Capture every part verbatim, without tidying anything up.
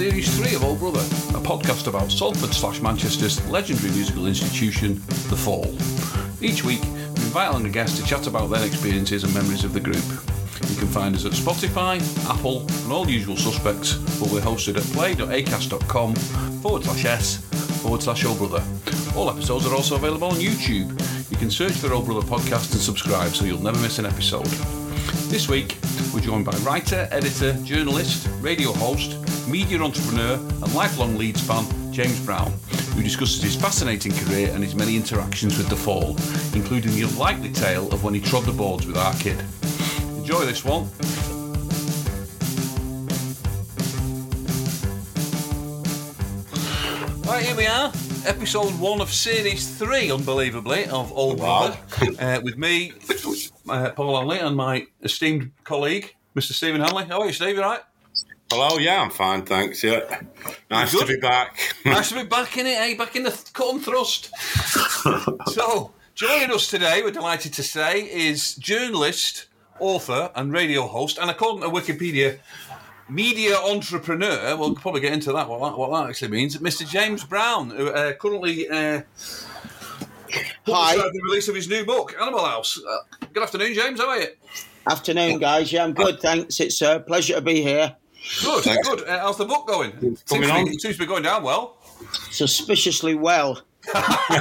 Series three of Oh Brother, a podcast about Salford slash Manchester's legendary musical institution, The Fall. Each week, we invite along a guest to chat about their experiences and memories of the group. You can find us at Spotify, Apple, and all usual suspects, but we're hosted at play.acast.com forward slash s forward slash Oh Brother. All episodes are also available on YouTube. You can search for Oh Brother Podcast and subscribe so you'll never miss an episode. This week, we're joined by writer, editor, journalist, radio host, media entrepreneur and lifelong Leeds fan, James Brown, who discusses his fascinating career and his many interactions with The Fall, including the unlikely tale of when he trod the boards with our kid. Enjoy this one. Right, here we are. Episode one of Series three, unbelievably, of Oh Brother. Wow. uh, with me, uh, Paul Hanley, and my esteemed colleague, Mister Stephen Hanley. How are you, Steve? You all right? Hello, yeah, I'm fine, thanks, yeah. Nice to be back. Nice to be back in it, eh? Back in the th- cut and thrust. So, joining us today, we're delighted to say, is journalist, author and radio host, and according to Wikipedia, media entrepreneur. We'll probably get into that, what that, what that actually means. Mister James Brown, who uh, currently uh, Hi. the release of his new book, Animal House. Uh, good afternoon, James. How are you? Afternoon, guys. Yeah, I'm good, thanks. It's a pleasure to be here. Good, Thanks. good. Uh, how's the book going? It seems, to be, it seems to be going down well. Suspiciously well. no,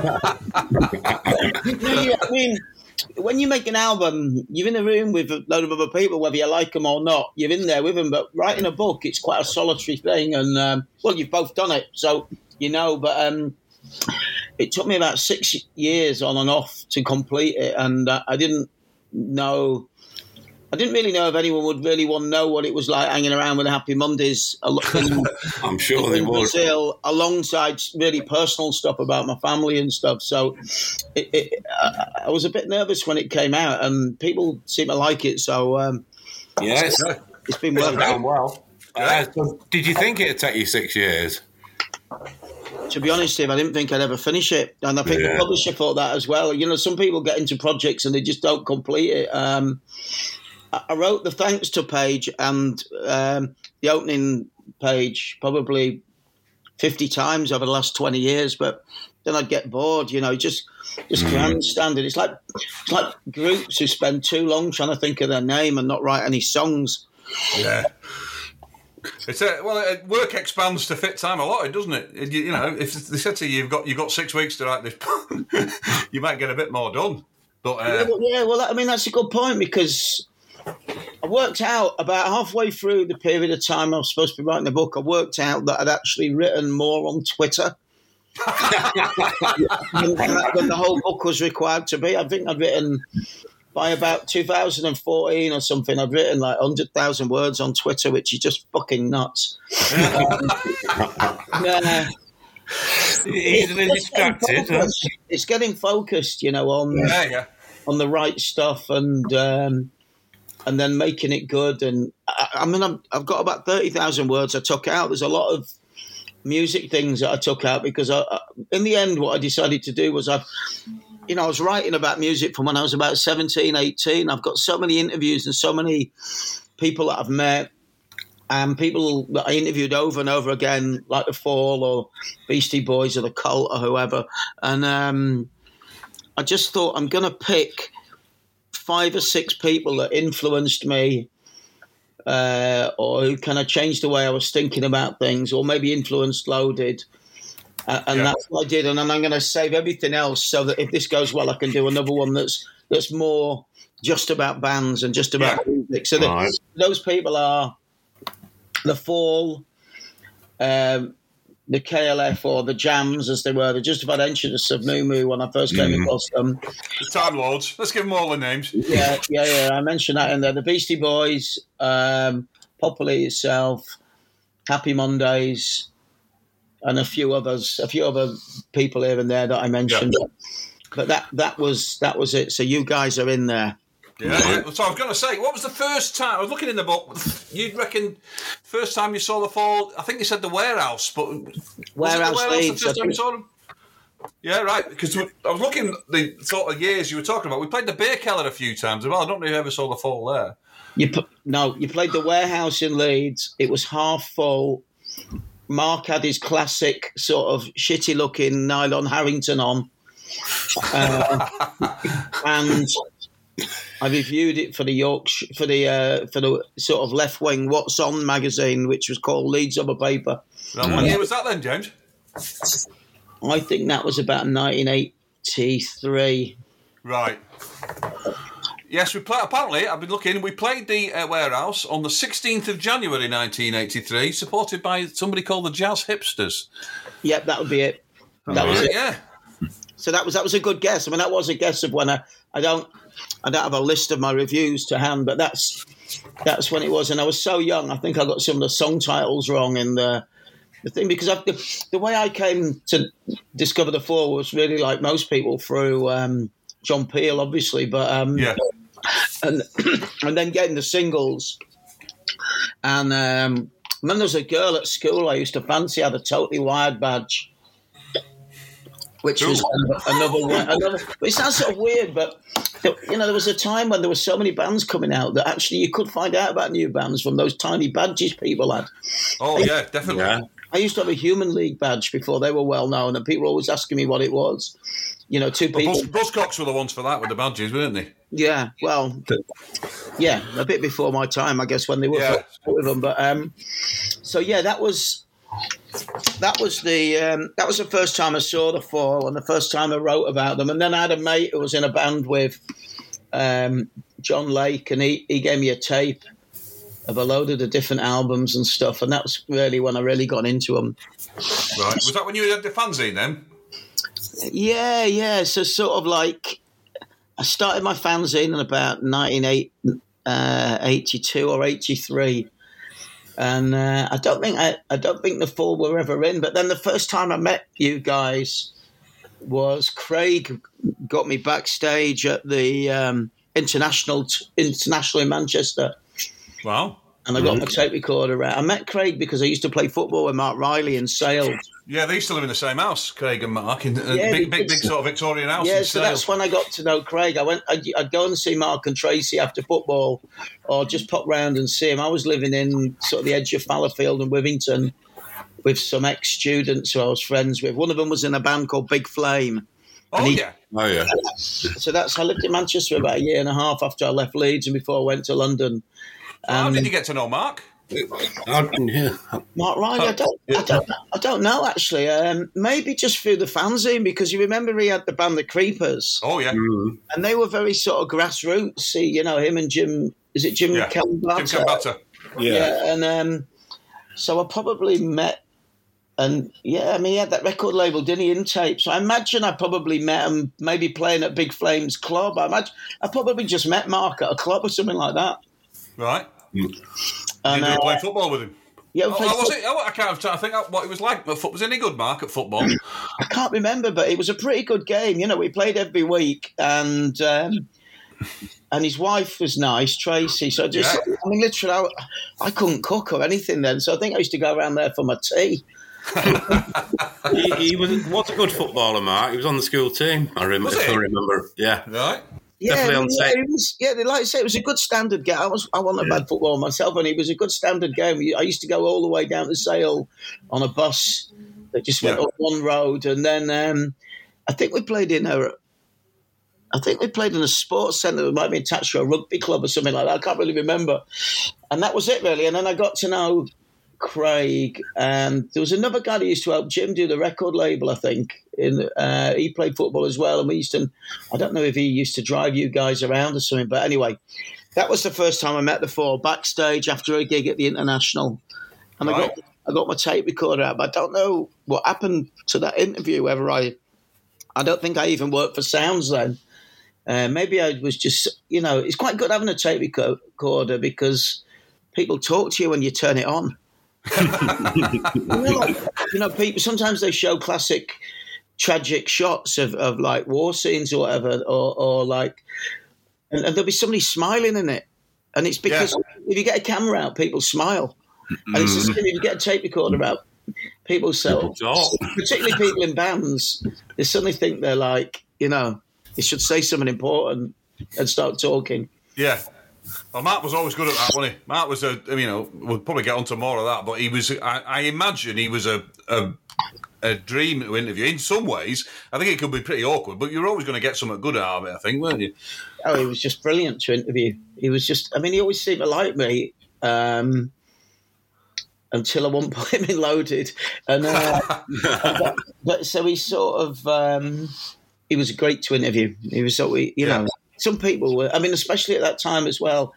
yeah, I mean, when you make an album, you're in a room with a load of other people, whether you like them or not. You're in there with them. But writing a book, it's quite a solitary thing. And, um, well, you've both done it, so you know. But um, it took me about six years on and off to complete it. And uh, I didn't know... I didn't really know if anyone would really want to know what it was like hanging around with the Happy Mondays in, I'm sure in they would. Brazil, alongside really personal stuff about my family and stuff. So it, it, I, I was a bit nervous when it came out, and people seem to like it. So um, yeah, it's, it's been well done well. Uh, so did you think it'd take you six years? To be honest, Steve, I didn't think I'd ever finish it. And I think yeah. the publisher thought that as well. You know, some people get into projects and they just don't complete it. Um, I wrote the thanks to page and um, the opening page probably fifty times over the last twenty years, but then I'd get bored, you know, just just mm. grandstanding. It's like it's like groups who spend too long trying to think of their name and not write any songs. Yeah. It's a, well, it, work expands to fit time allotted, doesn't it? it you, you know, if they said to you, you've got you've got six weeks to write this, you might get a bit more done. But uh, yeah, well, yeah, well, I mean, that's a good point, because I worked out about halfway through the period of time I was supposed to be writing the book, I worked out that I'd actually written more on Twitter than, than the whole book was required to be. I think I'd written, by about two thousand fourteen or something, I'd written like one hundred thousand words on Twitter, which is just fucking nuts. um, yeah. Easily distracted. Huh? It's getting focused, you know, on, yeah, yeah. on the right stuff, and... Um, and then making it good. And I, I mean, I'm, I've got about thirty thousand words I took out. There's a lot of music things that I took out because I, I, in the end, what I decided to do was I, you know, I was writing about music from when I was about seventeen, eighteen. I've got so many interviews and so many people that I've met and people that I interviewed over and over again, like The Fall or Beastie Boys or The Cult or whoever. And um, I just thought I'm going to pick five or six people that influenced me uh, or who kind of changed the way I was thinking about things, or maybe influenced Loaded. Uh, and yeah. that's what I did. And then I'm going to save everything else so that if this goes well, I can do another one that's that's more just about bands and just about yeah. music. So that, right. those people are The Fall, um, the K L F, or the Jams, as they were. They're just about entrance of Moo Moo when I first came mm. across them. The Time Lords. Let's give them all the names. Yeah, yeah, yeah. I mentioned that in there. The Beastie Boys, um, Populi itself, Happy Mondays, and a few others, a few other people here and there that I mentioned. Yeah. But that that was that was it. So you guys are in there. Yeah. So I was going to say, what was the first time? I was looking in the book. You'd reckon first time you saw The Fall? I think you said The Warehouse, but Warehouse, was it The Warehouse Leeds, the first time you saw them? Yeah, right. Because I was looking at the sort of years you were talking about. We played the Beer Keller a few times as well. I don't know if you ever saw The Fall there. You no, you played the Warehouse in Leeds. It was half full. Mark had his classic sort of shitty-looking nylon Harrington on, uh, and I reviewed it for the Yorkshire for the uh, for the sort of left-wing What's On magazine, which was called Leeds on the Paper. Right, what year was that then, James? I think that was about nineteen eighty-three. Right. Yes, we play. Apparently, I've been looking. We played the uh, Warehouse on the sixteenth of January, nineteen eighty-three, supported by somebody called the Jazz Hipsters. Yep, that would be it. That oh, was right, it. Yeah. So that was that was a good guess. I mean, that was a guess of when I I don't I don't have a list of my reviews to hand, but that's that's when it was. And I was so young. I think I got some of the song titles wrong in the the thing because I've, the the way I came to discover the Four was really like most people through um, John Peel, obviously, but um, yeah. And and then getting the singles. And um, then there was a girl at school I used to fancy, had a Totally Wired badge, which was another way. Another, it sounds sort of weird, but you know, there was a time when there were so many bands coming out that actually you could find out about new bands from those tiny badges people had. Oh, I, yeah, definitely. Yeah. I used to have a Human League badge before they were well known, and people were always asking me what it was. You know, two people. Well, Buzz, Buzzcocks were the ones for that with the badges, weren't they? Yeah, well, yeah, a bit before my time, I guess, when they were yeah. with them. But um, so yeah, that was that was the um, that was the first time I saw the Four, and the first time I wrote about them. And then I had a mate who was in a band with um, John Lake, and he, he gave me a tape of a load of the different albums and stuff, and that was really when I really got into them. Right, was that when you had the fanzine then? Yeah, yeah. So sort of like. I started my fanzine in about nineteen eighty-two or eighty-three, and uh, I don't think I, I don't think the Four were ever in. But then the first time I met you guys was Craig got me backstage at the um, international international in Manchester. Wow! And I got my tape recorder out. I met Craig because I used to play football with Mark Riley in Sales. Yeah, they used to live in the same house, Craig and Mark, in a yeah, big, big, big sort of Victorian house. Yeah, in so Sale. That's when I got to know Craig. I went, I'd, I'd go and see Mark and Tracy after football, or just pop round and see him. I was living in sort of the edge of Fallowfield and Wivington with some ex-students who I was friends with. One of them was in a band called Big Flame. Oh he, yeah, oh yeah. So that's I lived in Manchester about a year and a half after I left Leeds and before I went to London. So um, how did you get to know Mark? Yeah. Mark Riley, I don't, I don't, I don't know actually. Um, maybe just through the fanzine because you remember he had the band The Creepers. Oh yeah, mm. and they were very sort of grassroots. See, you know him and Jim. Is it Jim yeah. Cambata? Jim Cambata. Yeah. yeah, and um, so I probably met, and yeah, I mean he had that record label, didn't he, in tape? So I imagine I probably met him, maybe playing at Big Flames Club. I imagine I probably just met Mark at a club or something like that. Right. Mm. And, Did you uh, play football with him? Yeah, oh, was it? Oh, I can't. I think what it was like. Was any good, Mark, at football? I can't remember, but it was a pretty good game. You know, we played every week, and um, and his wife was nice, Tracy. So I just, yeah. I mean, literally, I, I couldn't cook or anything then. So I think I used to go around there for my tea. he, he was was a good footballer, Mark. He was on the school team. I remember. If I remember, yeah, right. Yeah, Definitely on yeah, set. it was, yeah, like I say, it was a good standard game. I was, I wasn't a bad footballer myself, and it was a good standard game. I used to go all the way down to Sale on a bus that just went yeah. up one road, and then um, I think we played in a, I think we played in a sports centre that might be attached to a rugby club or something like that. I can't really remember, and that was it really. And then I got to know Craig, and there was another guy that used to help Jim do the record label, I think. In uh, he played football as well, and we used to, I don't know if he used to drive you guys around or something, but anyway, that was the first time I met the Four backstage after a gig at the International, and right. I got I got my tape recorder out, but I don't know what happened to that interview, whether I, I don't think I even worked for Sounds then. Uh, maybe I was just, you know, it's quite good having a tape recorder because people talk to you when you turn it on. you, know, like, you know, people sometimes they show classic tragic shots of, of like war scenes or whatever, or, or like, and, and there'll be somebody smiling in it, and it's because yeah. if you get a camera out, people smile, and it's just, if you get a tape recorder out, people so particularly people in bands, they suddenly think they're like, you know, they should say something important and start talking. Yeah. Well, Mark was always good at that, wasn't he? Mark was a, you know, we'll probably get onto more of that, but he was, I, I imagine he was a, a a dream to interview. In some ways, I think it could be pretty awkward, but you're always going to get something good out of it, I think, weren't you? Oh, he was just brilliant to interview. He was just, I mean, he always seemed to like me um, until at one point he loaded. And, uh, but, but so he sort of, um, he was great to interview. He was sort of, you know, yeah. Some people were, I mean, especially at that time as well,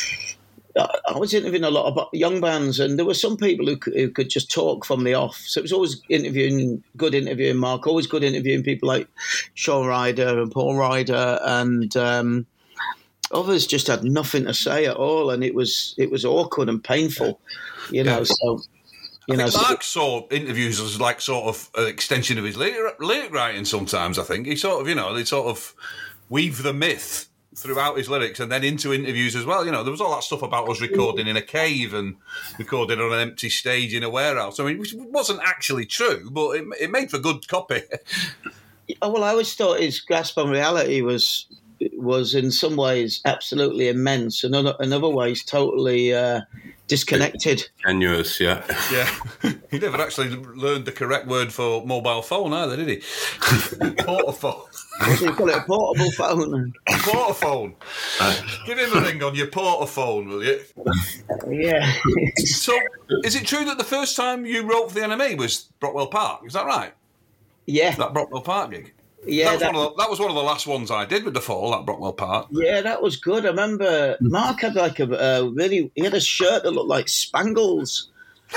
I was interviewing a lot of young bands, and there were some people who could, who could just talk from the off. So it was always interviewing, good interviewing Mark, always good interviewing people like Shaun Ryder and Paul Ryder, and um, others just had nothing to say at all, and it was it was awkward and painful, you know. Yeah. So you I know, think Mark saw interviews as like sort of an extension of his lyric, lyric writing. Sometimes I think he sort of, you know, they sort of weave the myth throughout his lyrics and then into interviews as well. You know, there was all that stuff about us recording in a cave and recording on an empty stage in a warehouse. I mean, which wasn't actually true, but it, it made for good copy. Oh, well, I always thought his grasp on reality was was in some ways absolutely immense, and in other, in other ways totally uh, disconnected. Tenuous, yeah. Yeah. He never actually learned the correct word for mobile phone either, did he? Portaphone. So you call it a portable phone. A portaphone. Give him a ring on your portaphone, will you? Yeah. So, is it true that the first time you wrote for the N M E was Brockwell Park? Is that right? Yeah. That Brockwell Park gig? Yeah. That was, that, one of the, that was one of the last ones I did with The Fall, that Brockwell Park. Yeah, that was good. I remember Mark had like a, a really, he had a shirt that looked like Spangles.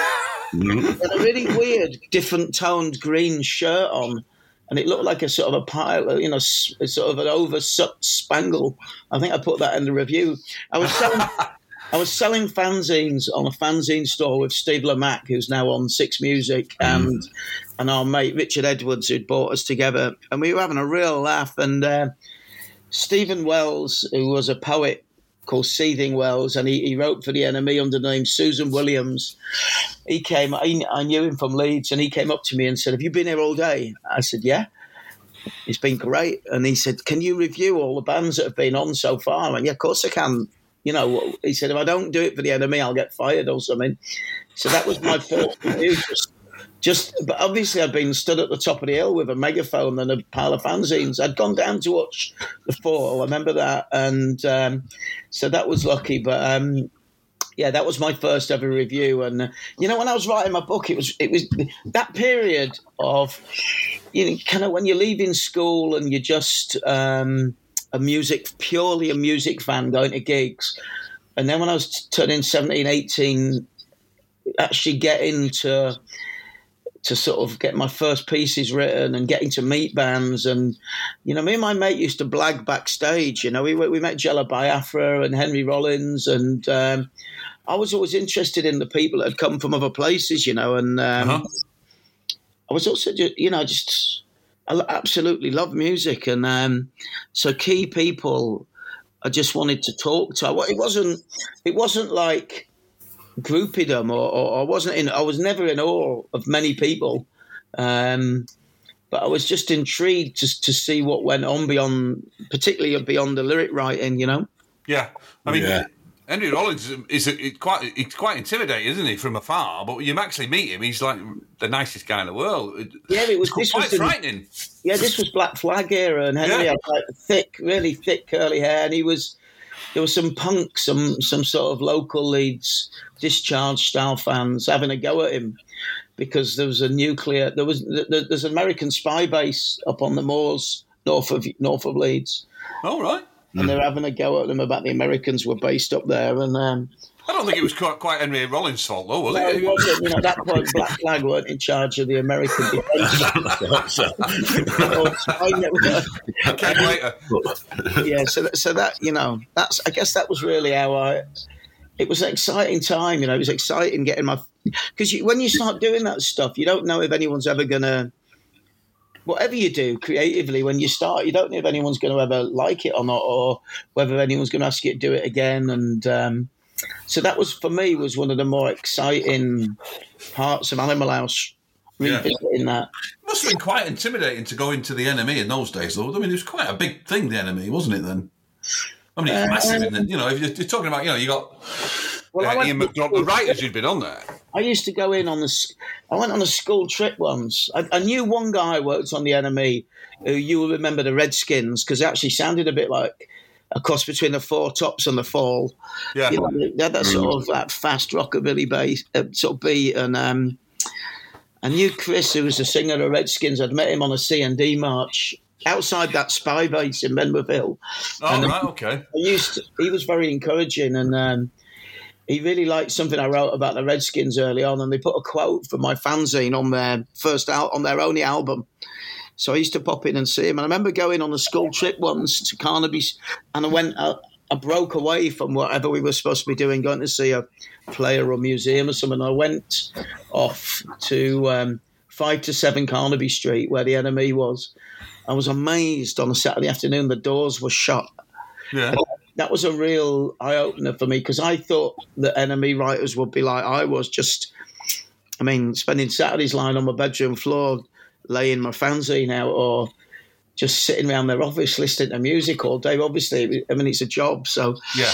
He had a really weird, different toned green shirt on. And it looked like a sort of a pile, you know, sort of an oversucked spangle. I think I put that in the review. I was selling, I was selling fanzines on a fanzine store with Steve Lamacq, who's now on Six Music, and mm. and our mate Richard Edwards, who'd brought us together, and we were having a real laugh. And uh, Stephen Wells, who was a poet called Seething Wells, and he, he wrote for the N M E under the name Susan Williams. He came, I, I knew him from Leeds, and he came up to me and said, "Have you been here all day?" I said, "Yeah." It's been great. And he said, "Can you review all the bands that have been on so far?" I went, "Yeah, of course I can." You know, he said, "If I don't do it for the N M E, I'll get fired or something." So that was my first review. Just, just, but obviously I'd been stood at the top of the hill with a megaphone and a pile of fanzines. I'd gone down to watch The Fall, I remember that. And um, so that was lucky. But um, yeah, that was my first ever review. And, uh, you know, when I was writing my book, it was it was that period of, you know, kind of when you're leaving school and you're just um, a music, purely a music fan going to gigs. And then when I was turning seventeen, eighteen, actually getting to... to sort of get my first pieces written and getting to meet bands. And, you know, me and my mate used to blag backstage. You know, we we met Jello Biafra and Henry Rollins, and um, I was always interested in the people that had come from other places, you know, and um, uh-huh. I was also, just, you know, just, I absolutely love music. And um, so key people I just wanted to talk to. It wasn't, it wasn't like groupiedom, or, or I wasn't in. I was never in awe of many people, um, but I was just intrigued just to see what went on beyond, particularly beyond the lyric writing. You know. Yeah, I mean, yeah. Henry Rollins is a, it's quite it's quite intimidating, isn't he, from afar? But you actually meet him, he's like the nicest guy in the world. Yeah, it was it's this quite was frightening. The, yeah, this was Black Flag era, and Henry yeah. had like thick, really thick curly hair, and he was. There were some punks, some some sort of local Leeds discharge style fans having a go at him because there was a nuclear. There was there's an American spy base up on the moors north of north of Leeds. All right, and they're having a go at them about the Americans were based up there. And um, I don't think it was quite, quite Henry Rollins' fault, though, was no, it? it wasn't. You know, at that point, Black Flag weren't in charge of the American defence. Came later. Yeah, so so that you know, that's I guess that was really how I. It was an exciting time, you know. It was exciting getting my because when you start doing that stuff, you don't know if anyone's ever gonna. Whatever you do creatively, when you start, you don't know if anyone's going to ever like it or not, or whether anyone's going to ask you to do it again. And um, so that was, for me, was one of the more exciting parts of Animal House, revisiting yeah. that. It must have been quite intimidating to go into the N M E in those days, though. I mean, it was quite a big thing, the N M E, wasn't it, then? I mean, it's uh, massive, isn't it? You know, if you're, you're talking about, you know, you got well, uh, Ian McDonald, the writers who'd been on there. I used to go in on the. I went on a school trip once. I, I knew one guy who worked on the N M E, who you will remember the Redskins, because it actually sounded a bit like a cross between the Four Tops and the Fall. Yeah, you know, they had that sort of that fast rockabilly bass, uh, sort of beat, and um, I knew Chris, who was the singer of the Redskins. I'd met him on a C and D march outside that spy base in Menwith Hill. Oh, and, right, okay. I used to, he was very encouraging, and um, he really liked something I wrote about the Redskins early on, and they put a quote from my fanzine on their first al- on their only album. So I used to pop in and see him. And I remember going on a school trip once to Carnaby, and I went, I, I broke away from whatever we were supposed to be doing, going to see a play or a museum or something. I went off to um, five to seven Carnaby Street, where the N M E was. I was amazed on a Saturday afternoon, the doors were shut. Yeah. And that was a real eye-opener for me, because I thought that N M E writers would be like I was, just, I mean, spending Saturdays lying on my bedroom floor, laying my fanzine out, or just sitting around their office listening to music all day. Obviously, I mean, it's a job, so yeah.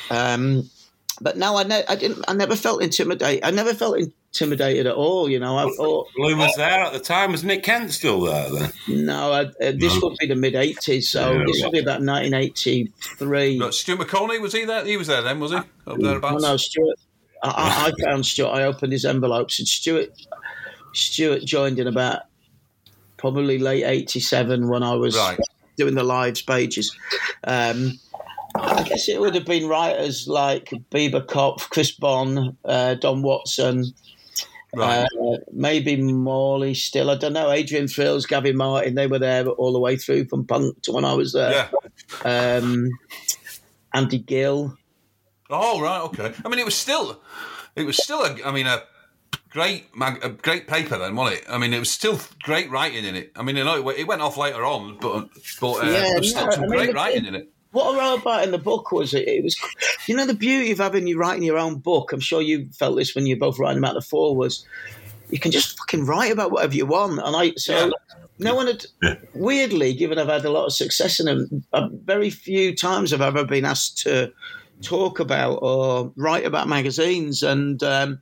Um, but no, I, ne- I didn't. I never felt intimidated. I never felt intimidated at all. You know, I thought. Who was there at the time? Was Nick Kent still there then? No, I, uh, this no. would be the mid eighties. So yeah, this yeah. would be about nineteen eighty-three. No, Stuart McConaughey, was he there? He was there then, was he? Up thereabouts? No, no, Stuart. I, I found Stuart. I opened his envelopes, and Stuart. Stuart joined in about probably late eighty-seven when I was right. doing the lives pages. Um, I guess it would have been writers like Bieber Kopf, Chris Bond, uh, Don Watson, right. uh, maybe Morley still. I don't know. Adrian Frills, Gavin Martin, they were there all the way through from punk to when I was there. Yeah. Um, Andy Gill. Oh, right, okay. I mean, it was still, it was still, a, I mean, a great mag, a great paper then, wasn't it? I mean, it was still great writing in it. I mean, you know, it, it went off later on, but, but uh, yeah, there was still no, some I mean, great writing in it. What I wrote about in the book was it, it was, you know, the beauty of having you writing your own book. I'm sure you felt this when you're both writing about the Fall, was you can just fucking write about whatever you want. And I, so yeah. no one had, weirdly, given I've had a lot of success in them, uh, very few times have I ever been asked to talk about or write about magazines. And um,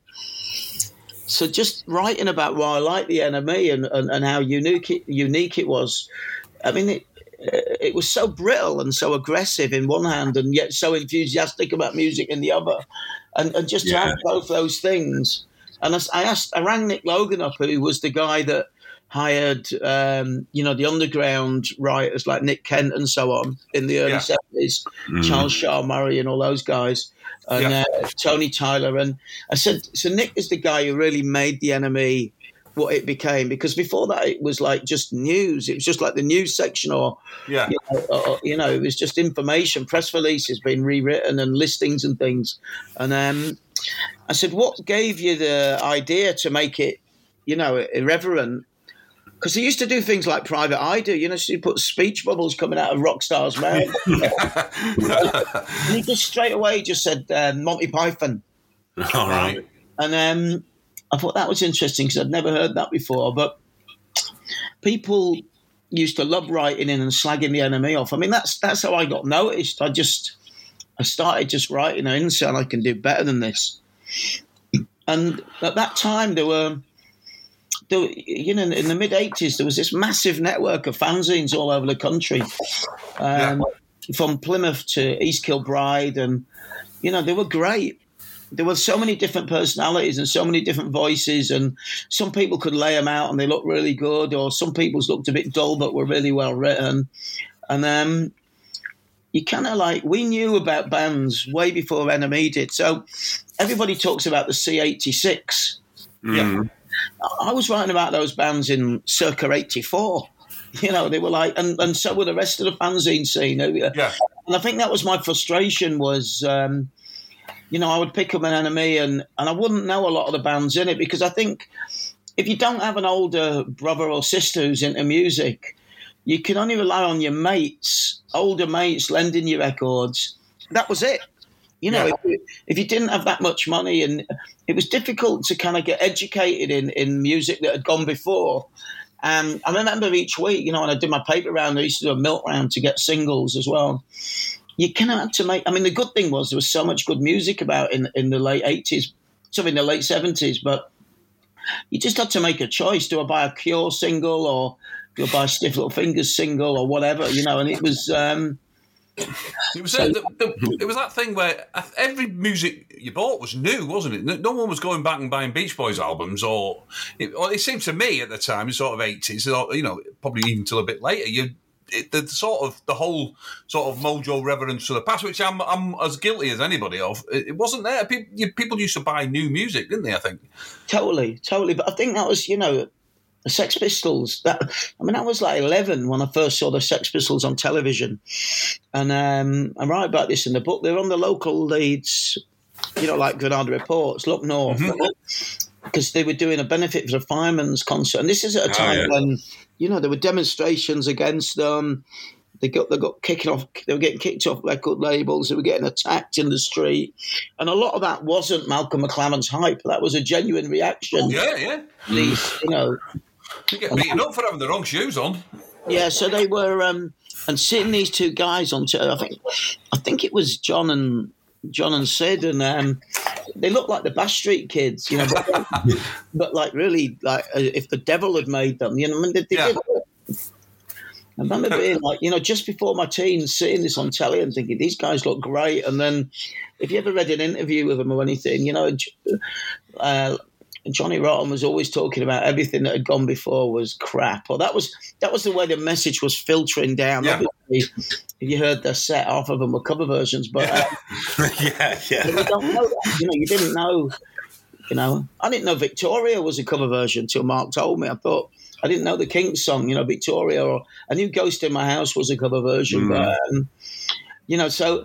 so just writing about why I like the N M E and, and, and how unique it, unique it was. I mean, it, it was so brittle and so aggressive in one hand, and yet so enthusiastic about music in the other, and, and just yeah. to have both those things. And I, I asked, I rang Nick Logan up, who was the guy that hired, um, you know, the underground writers like Nick Kent and so on in the early yeah. seventies, mm. Charles Shaw Murray and all those guys, and yeah. uh, Tony Tyler. And I said, so Nick is the guy who really made the N M E what it became, because before that it was like just news. It was just like the news section, or yeah, you know, or, you know, it was just information, press releases being rewritten and listings and things. And um, I said, what gave you the idea to make it, you know, irreverent? Because he used to do things like Private Eye do, you know, so he put speech bubbles coming out of rock stars' mouth. And he just straight away just said uh, Monty Python. All right. And um, I thought that was interesting, because I'd never heard that before. But people used to love writing in and slagging the N M E off. I mean, that's that's how I got noticed. I just I started just writing in, saying I can do better than this. And at that time, there were, there were you know, in the mid eighties, there was this massive network of fanzines all over the country, um, yeah. from Plymouth to East Kilbride, and you know, they were great. There were so many different personalities and so many different voices, and some people could lay them out and they looked really good, or some people's looked a bit dull but were really well written. And um, you kind of like, we knew about bands way before N M E did. So everybody talks about the C eighty-six. Mm. Yeah. I was writing about those bands in circa eighty-four. You know, they were like, and, and so were the rest of the fanzine scene. Yeah. And I think that was my frustration was, um, you know, I would pick up an N M E and, and I wouldn't know a lot of the bands in it, because I think if you don't have an older brother or sister who's into music, you can only rely on your mates, older mates lending you records. That was it. You know, yeah. if, you, if you didn't have that much money, and it was difficult to kind of get educated in, in music that had gone before. And I remember each week, you know, when I did my paper round, I used to do a milk round to get singles as well. you kind of had to make. I mean, the good thing was there was so much good music about in in the late eighties, some in the late seventies, but you just had to make a choice. Do I buy a Cure single or do I buy a Stiff Little Fingers single or whatever, you know? And it was. Um, It was, so, uh, the, the, it was that thing where every music you bought was new, wasn't it? No, no one was going back and buying Beach Boys albums, or it, or it seemed to me at the time, in sort of eighties, or, you know, probably even till a bit later. You, it, the sort of the whole sort of mojo reverence for the past, which I'm I'm as guilty as anybody of. It, it wasn't there. People, you, people used to buy new music, didn't they? I think totally, totally. But I think that was, you know. The Sex Pistols. That I mean, I was like eleven when I first saw the Sex Pistols on television, and um, I write about this in the book. They're on the local leads, you know, like Granada Reports, Look North, because mm-hmm. they were doing a benefit for the firemen's concert. And this is at a time oh, yeah. when, you know, there were demonstrations against them. They got they got kicking off. They were getting kicked off record labels. They were getting attacked in the street, and a lot of that wasn't Malcolm McLaren's hype. That was a genuine reaction. Oh, yeah, yeah. These, you know. You get beaten up for having the wrong shoes on. Yeah, so they were, um, and seeing these two guys on, t- I think, I think it was John and John and Sid, and um, they looked like the Bash Street Kids, you know, but, but like really, like if the devil had made them, you know. I mean, they, they yeah. did. I remember being like, you know, just before my teens, seeing this on telly and thinking these guys look great, and then if you ever read an interview with them or anything, you know. Uh, Johnny Rotten was always talking about everything that had gone before was crap. Or that was that was the way the message was filtering down. Yeah. Obviously, if you heard the set, half of them were cover versions. But yeah, um, yeah, yeah. But you don't know that. You know, you didn't know. You know, I didn't know Victoria was a cover version till Mark told me. I thought I didn't know the Kinks song. You know, Victoria. Or I knew Ghost in My House was a cover version. Mm. But um, you know, so.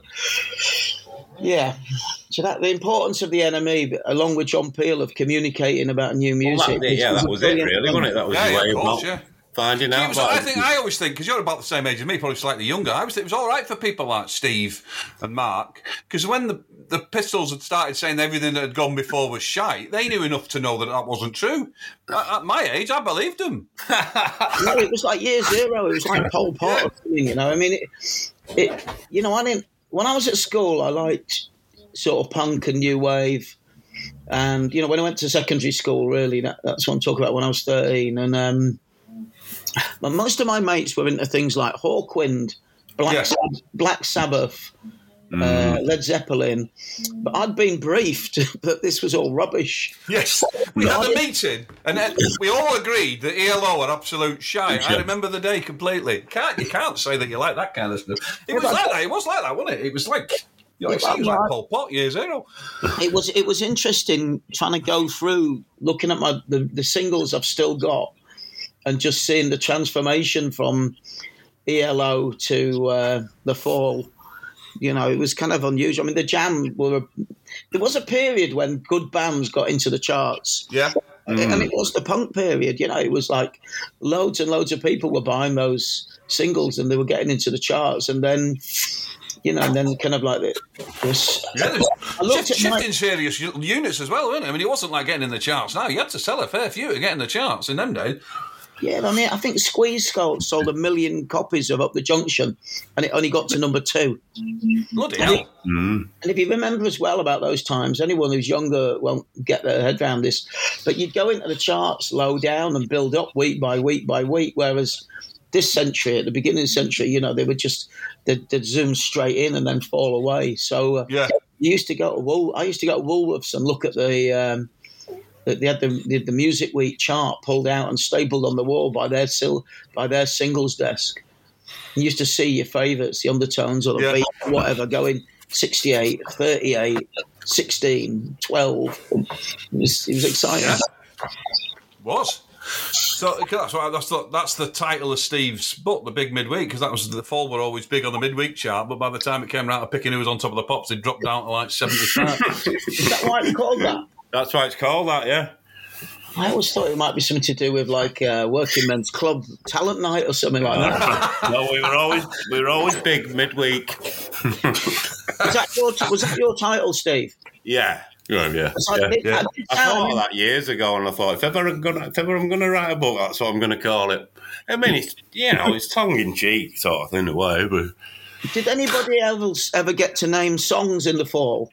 Yeah, so that the importance of the N M E, along with John Peel, of communicating about new music. Well, that, yeah, that was it, really, wasn't it? That was yeah, the way of course, of yeah. finding out. Was, I think I always think, because you're about the same age as me, probably slightly younger. I always think it was all right for people like Steve and Mark, because when the the Pistols had started saying everything that had gone before was shite, they knew enough to know that that wasn't true. At, at my age, I believed them. No, it was like year zero. It was like Pol Pot, yeah. thing, you know. I mean, it, it, you know, I didn't. When I was at school, I liked sort of punk and new wave. And, you know, when I went to secondary school, really, that, that's what I'm talking about when I was thirteen. And um, but most of my mates were into things like Hawkwind, Black, yeah. Sab- Black Sabbath, mm. uh, Led Zeppelin. But I'd been briefed that this was all rubbish. Yes. We had a meeting and we all agreed that E L O are absolute shite. I remember the day completely. Can't, you can't say that you like that kind of stuff. It was like that. It was like that, wasn't it? It was like... You know, it seems like Pol Pot, year zero. It was it was interesting trying to go through, looking at my the, the singles I've still got, and just seeing the transformation from E L O to uh, The Fall. You know, it was kind of unusual. I mean, the Jam were. A, there was a period when good bands got into the charts. Yeah. Mm. And it was the punk period, you know. It was like loads and loads of people were buying those singles and they were getting into the charts, and then. You know, and then kind of like this. Yeah, there's shift, shifting my... serious units as well, wasn't it? I mean, it wasn't like getting in the charts now. You had to sell a fair few to get in the charts in them days. Yeah, I mean, I think Squeeze Skulls sold a million copies of Up the Junction, and it only got to number two. Bloody and hell. It, mm. And if you remember as well about those times, anyone who's younger won't get their head around this, but you'd go into the charts low down and build up week by week by week, whereas... This century, at the beginning of the century, you know, they would just they'd, they'd zoom straight in and then fall away. So uh, yeah, you used to go to Wool. I used to go to Woolworths and look at the um, they had the, the the Music Week chart pulled out and stapled on the wall by their sil- by their singles desk. You used to see your favourites, the Undertones or the yeah. Beat, whatever, going sixty-eight, thirty-eight, sixteen, twelve. It was, it was exciting. Yeah. Was. So that's what, that's the, that's the title of Steve's book, The Big Midweek, because that was the Fall were always big on the midweek chart, but by the time it came around to picking who was on top of the pops, they dropped down to like seventy-five. Is that why it's called that? That's why it's called that, yeah. I always thought it might be something to do with like uh, Working Men's Club Talent Night or something like that. No, we were always we were always big midweek. was that your was that your title, Steve? Yeah. Yeah, yeah. I, yeah, did, yeah. I, I thought of that years ago, and I thought if ever I'm gonna, if ever I'm going to write a book, that's what I'm going to call it. I mean, it's you know, it's tongue in cheek sort of in a way, but Did anybody else ever get to name songs in the fall?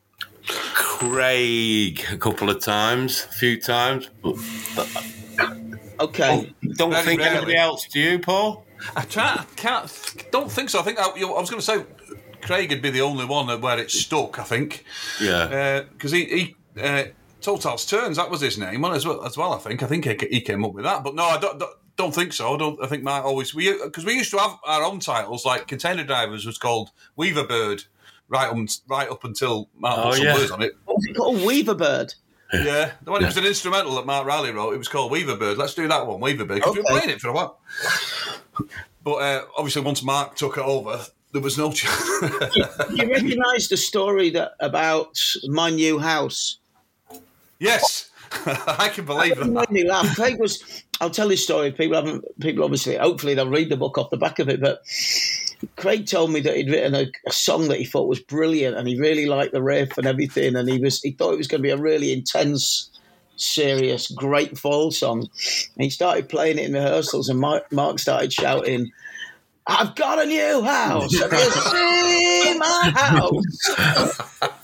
Craig, a couple of times, a few times. But, okay. Oh, don't Very think rarely. anybody else, do you, Paul? I try, I can't, don't think so. I think I, you know, I was going to say Craig would be the only one where it stuck. I think, Yeah, because uh, he, he uh, Total's Turns, that was his name as well. As well, I think. I think he, he came up with that. But no, I don't. don't Don't think so. I don't. I think Mark always we because we used to have our own titles. Like Container Drivers was called Weaver Bird, right up right up until Mark Oh, put some yeah. words on it. What was it called? Weaver Bird. Yeah, when it was an instrumental that Mark Riley wrote, it was called Weaver Bird. Let's do that one, Weaver Bird. Because Okay. we were playing it for a while. But uh, obviously, once Mark took it over, there was no chance. you, you recognise the story that about my new house? Yes, I can believe It made that. me laugh. Craig was. I'll tell this story. People haven't. People obviously, hopefully, they'll read the book off the back of it. But Craig told me that he'd written a, a song that he thought was brilliant, and he really liked the riff and everything. And he was. He thought it was going to be a really intense, serious, great fall song. And he started playing it in rehearsals, and Mark, Mark started shouting, "I've got a new house. Have you seen my house?"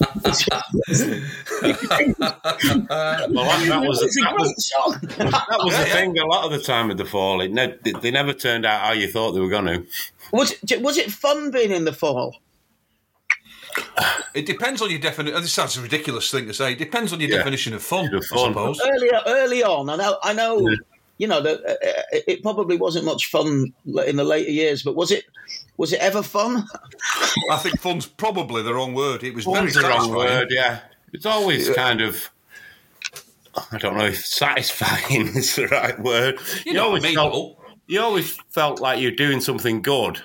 well, that, that was It's a that great was song. that was Yeah, the yeah. thing. A lot of the time with the fall, it ne- they never turned out how you thought they were going to. Was it, was it fun being in the fall? It depends on your definition. This sounds a ridiculous thing to say. It depends on your Yeah. definition of fun, Of I fun. suppose. Early, early on, I know, I know. Yeah. You know, that uh, it probably wasn't much fun in the later years, but was it? Was it ever fun? I think fun's probably the wrong word. It was Fun's very the wrong satisfying. word, yeah. It's always kind of, I don't know if satisfying is the right word. You know what I mean, felt, though. you always felt like you're doing something good.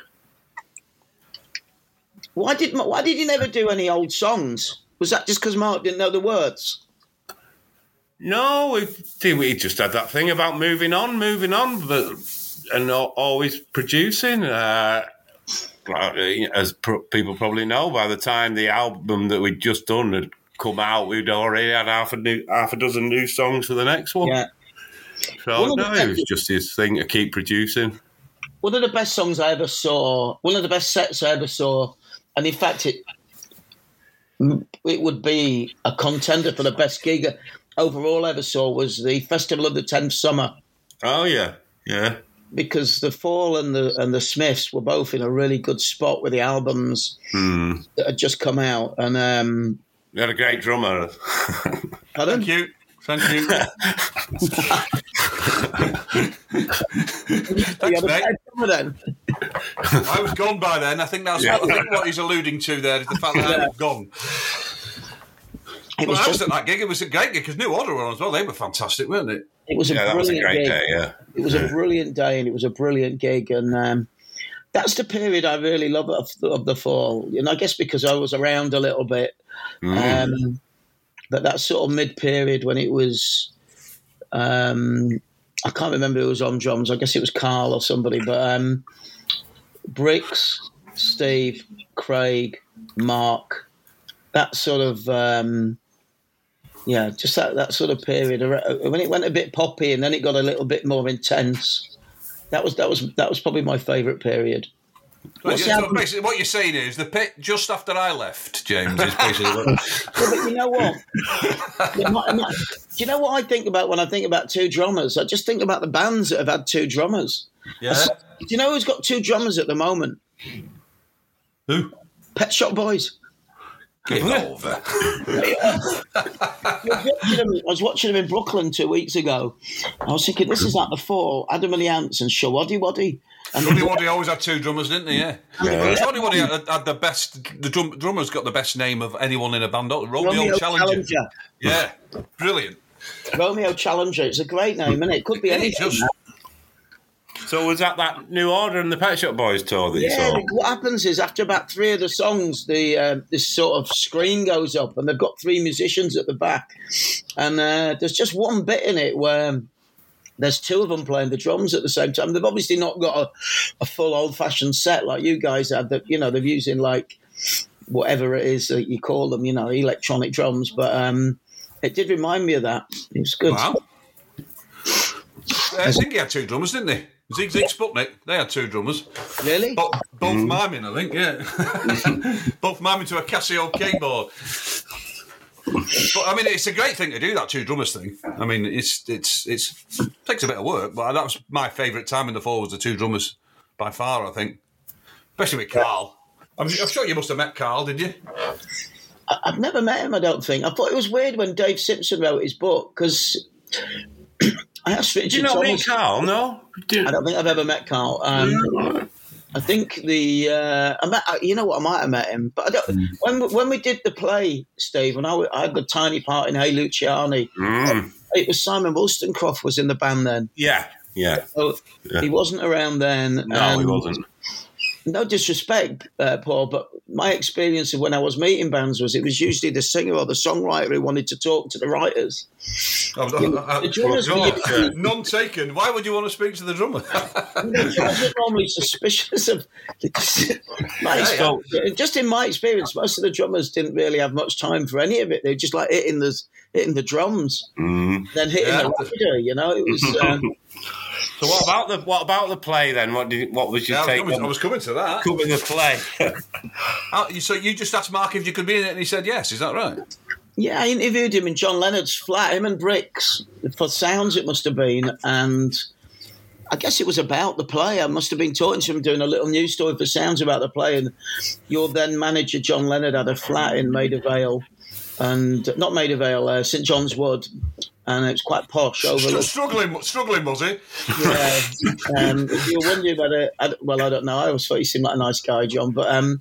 Why did Why did you never do any old songs? Was that just because Mark didn't know the words? No, we, we just had that thing about moving on, moving on, but and al- always producing. Uh, as pr- people probably know, by the time the album that we'd just done had come out, we'd already had half a new, half a dozen new songs for the next one. Yeah. So One of no, the- it was just his thing to keep producing. One of the best songs I ever saw. One of the best sets I ever saw, and in fact, it it would be a contender for the best gig overall I ever saw was the Festival of the Tenth Summer. Oh yeah, yeah. Because the Fall and the and the Smiths were both in a really good spot with the albums Hmm. that had just come out. And um, We had a great drummer. pardon? Thank you. Thank you. You Thanks, had a mate. bad summer then. I was gone by then. I think that's Yeah. what, I think what he's alluding to there is the fact that I was gone. It Well, was I was just, at that gig. It was a great gig because New Order were on as well. They were fantastic, weren't they? it was a Yeah, that was a brilliant great gig. day. Yeah. It was a brilliant day and it was a brilliant gig. And um, that's the period I really love of the, of the Fall. And I guess because I was around a little bit. Mm. Um, but that sort of mid-period when it was, um, I can't remember who was on drums. I guess it was Carl or somebody. But um, Bricks, Steve, Craig, Mark, that sort of, um, yeah, just that, that sort of period. When it went a bit poppy and then it got a little bit more intense, that was that was that was probably my favourite period. Well, What's yeah, the so album- basically, what you're saying is the pit just after I left, James, is basically what. Yeah, but you know what? Yeah, my- my- Do you know what I think about when I think about two drummers? I just think about the bands that have had two drummers. Yeah. Do you know who's got two drummers at the moment? Who? Pet Shop Boys. Give over. I was watching them- I was watching them in Brooklyn two weeks ago. I was thinking, this is like the Fall, Adam and the Ants and Shawaddy Waddy. And Johnny Waddy always had two drummers, didn't he? Yeah. Yeah. Johnny Waddy had, had the best. The drum, drummer's got the best name of anyone in a band. don't- Romeo, Romeo Challenger. Challenger. Yeah, brilliant. Romeo Challenger. It's a great name, isn't it? It could be Yeah, anything. just- So was that that New Order and the Pet Shop Boys tour that you Yeah, saw? what happens is after about three of the songs, the uh, this sort of screen goes up, and they've got three musicians at the back, and uh, there's just one bit in it where there's two of them playing the drums at the same time. They've obviously not got a, a full old-fashioned set like you guys had. That you know they're using like whatever it is that you call them, you know, electronic drums. But um, it did remind me of that. It was good. Wow. I think he had two drummers, didn't he? Zig Zig Sputnik, they had two drummers. Really? Bo- both mm. miming, I think, yeah. Both miming to a Casio keyboard. But I mean, it's a great thing to do, that two drummers thing. I mean, it's it's it's it takes a bit of work, but that was my favourite time in the fall was the two drummers by far. I think, especially with Carl. I'm, I'm sure you must have met Carl, did you? I've never met him. I don't think. I thought it was weird when Dave Simpson wrote his book because I asked Richard. Did you not Thomas, meet Carl? No, I don't think I've ever met Carl. Um, I think the uh, I met, you know what, I might have met him, but I don't. Mm. When when we did the play, Steve, when I, I had the tiny part in Hey Luciani, mm. it was Simon Wollstonecroft was in the band then. Yeah, yeah. So yeah. He wasn't around then. No, he wasn't. No disrespect, uh, Paul, but my experience of when I was meeting bands was it was usually the singer or the songwriter who wanted to talk to the writers. Oh, no, uh, the drummers well, God, were, none taken. Why would you want to speak to the drummer? The drummers are normally suspicious of. my yeah. Just in my experience, most of the drummers didn't really have much time for any of it. They were just like hitting the hitting the drums, mm. then hitting yeah. the rider. You know, it was. Um, So what about the what about the play then? What did what was your yeah, take? I was, I was coming to that. Covering the play. oh, so you just asked Mark if you could be in it, and he said yes. Is that right? Yeah, I interviewed him in John Leonard's flat, him and Bricks, for Sounds it must have been, and I guess it was about the play. I must have been talking to him, doing a little news story for Sounds about the play, and your then manager John Leonard had a flat in Maida Vale, and not Maida Vale, uh, St John's Wood. And it was quite posh. Over struggling, struggling, was he? Yeah. Um, if you're wondering whether, I, well, I don't know. I always thought he seemed like a nice guy, John. But um,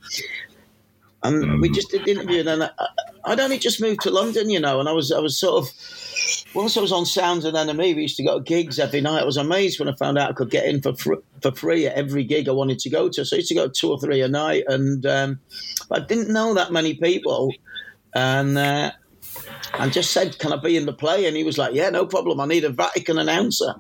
um, we just did the interview, and then I, I'd only just moved to London, you know, and I was, I was sort of. Once I was on Sounds and N M E, we used to go to gigs every night. I was amazed when I found out I could get in for fr- for free at every gig I wanted to go to. So I used to go two or three a night, and um, but I didn't know that many people, and. Uh, And just said, can I be in the play? And he was like, yeah, no problem. I need a Vatican announcer.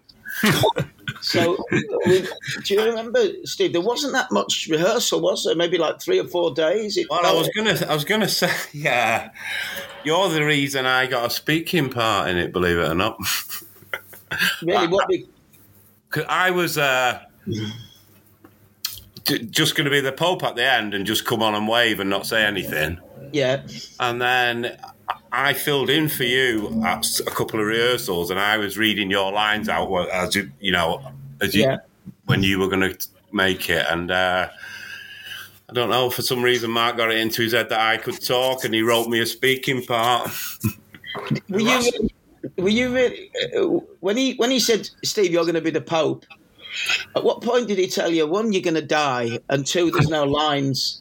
So we, do you remember, Steve, there wasn't that much rehearsal, was there? Maybe like three or four days? It well, I was going to I was gonna say, yeah, you're the reason I got a speaking part in it, believe it or not. Really? What? Be- I was uh, just going to be the Pope at the end and just come on and wave and not say anything. Yeah. And then I filled in for you at a couple of rehearsals, and I was reading your lines out as you, you know, as you, yeah. when you were going to make it. And uh, I don't know, for some reason, Mark got it into his head that I could talk, and he wrote me a speaking part. Were you? Really, were you really? Uh, when he when he said, "Steve, you're going to be the Pope," at what point did he tell you, one, you're going to die, and two, there's no lines?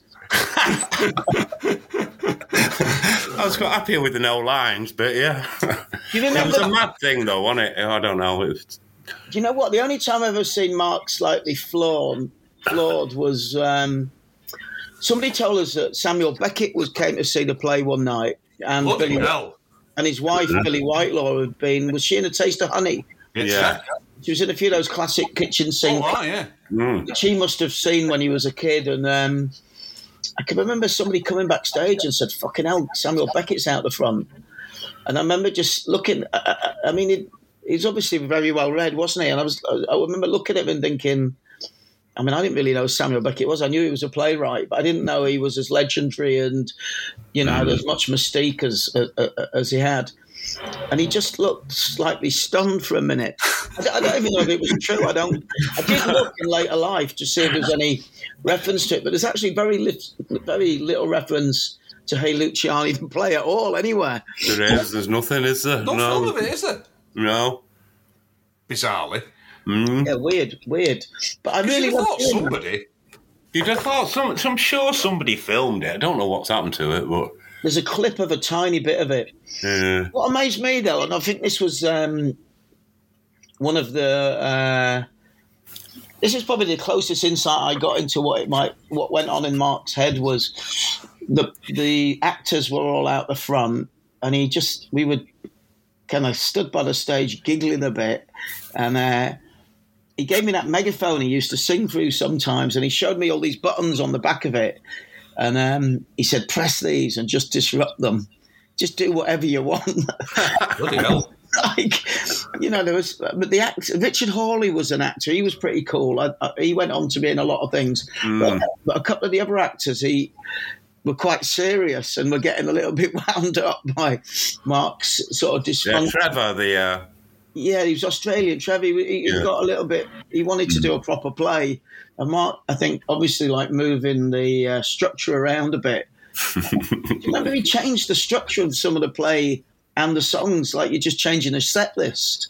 I was quite happy with the no lines, but yeah. You remember, it was a mad thing, though, wasn't it? I don't know. It was... Do you know what? The only time I've ever seen Mark slightly flawed, flawed was um, somebody told us that Samuel Beckett was came to see the play one night, and Billy, hell. and his wife mm-hmm. Billy Whitelaw had been. Was she in A Taste of Honey? Yeah. She was in a few of those classic kitchen scenes. Oh, right, yeah. Mm. She must have seen when he was a kid, and. Um, I can remember somebody coming backstage and said, fucking hell, Samuel Beckett's out the front. And I remember just looking, I, I mean, he, he's obviously very well read, wasn't he? And I was, I remember looking at him and thinking, I mean, I didn't really know who Samuel Beckett was. I knew he was a playwright, but I didn't know he was as legendary and, you know, had as much mystique as, as, as he had. And he just looked slightly stunned for a minute. I don't, I don't even know if it was true. I don't. I did look in later life to see if there's any reference to it, but there's actually very little, very little reference to Hey Luciani the play at all anywhere. There is. There's nothing, is there? No, no. None of it, is there? No. Bizarrely. Mm. Yeah, weird, weird. But I really thought somebody. You'd have thought some. I'm sure somebody filmed it. I don't know what's happened to it, but. There's a clip of a tiny bit of it. Yeah. What amazed me, though, and I think this was um, one of the... Uh, this is probably the closest insight I got into what it might, what went on in Mark's head was the the actors were all out the front, and he just... We were kind of stood by the stage giggling a bit, and... Uh, he gave me that megaphone he used to sing through sometimes, and he showed me all these buttons on the back of it. And um, he said, press these and just disrupt them. Just do whatever you want. Bloody hell. Like, you know, there was, but the actor, Richard Hawley was an actor. He was pretty cool. I, I, he went on to be in a lot of things. Mm. But, but a couple of the other actors, he were quite serious and were getting a little bit wound up by Mark's sort of dysfunction. Yeah, Trevor, the. Uh... Yeah, he was Australian. Trevor, he, he yeah. got a little bit. He wanted to do a proper play, and Mark, I think, obviously, like moving the uh, structure around a bit. Remember, he changed the structure of some of the play and the songs, like you're just changing the set list.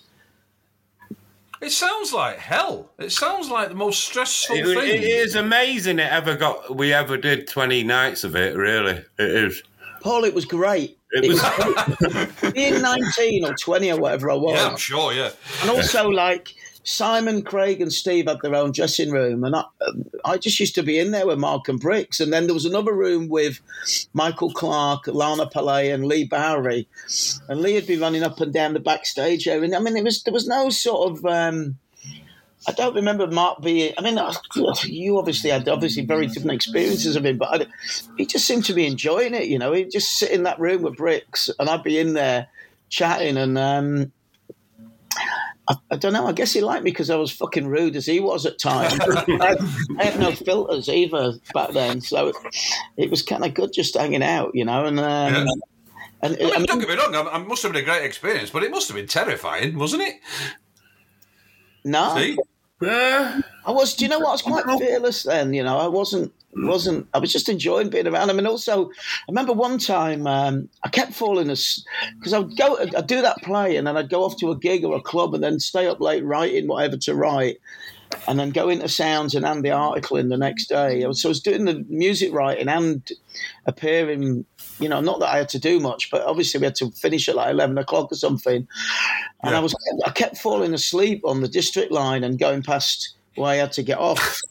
It sounds like hell. It sounds like the most stressful it, thing. It is amazing it ever got. We ever did twenty nights of it. Really, it is. Paul, it was great. It, it was, was being nineteen or twenty or whatever I was. Yeah, I'm sure. Yeah, and also like. Simon, Craig and Steve had their own dressing room, and I, I just used to be in there with Mark and Bricks. And then there was another room with Michael Clark, Lana Palais and Lee Bowery. And Lee had been running up and down the backstage area. And I mean, it was, there was no sort of... Um, I don't remember Mark being... I mean, you obviously had obviously very different experiences of him, but I, he just seemed to be enjoying it, you know. He'd just sit in that room with Bricks, and I'd be in there chatting and... Um, I, I don't know. I guess he liked me because I was fucking rude as he was at times. I, I had no filters either back then, so it, it was kind of good just hanging out, you know. And um, yeah. and I mean, I mean, don't get me wrong. It must have been a great experience, but it must have been terrifying, wasn't it? No, See? Uh, I was. Do you know what? I was quite fearless then. You know, I wasn't. wasn't I was just enjoying being around him. And also I remember one time um, I kept falling as because I'd go I'd do that play and then I'd go off to a gig or a club and then stay up late writing whatever to write and then go into Sounds and hand the article in the next day. So I was doing the music writing and appearing, you know, not that I had to do much, but obviously we had to finish at like eleven o'clock or something. And yeah. I was I kept falling asleep on the district line and going past where I had to get off.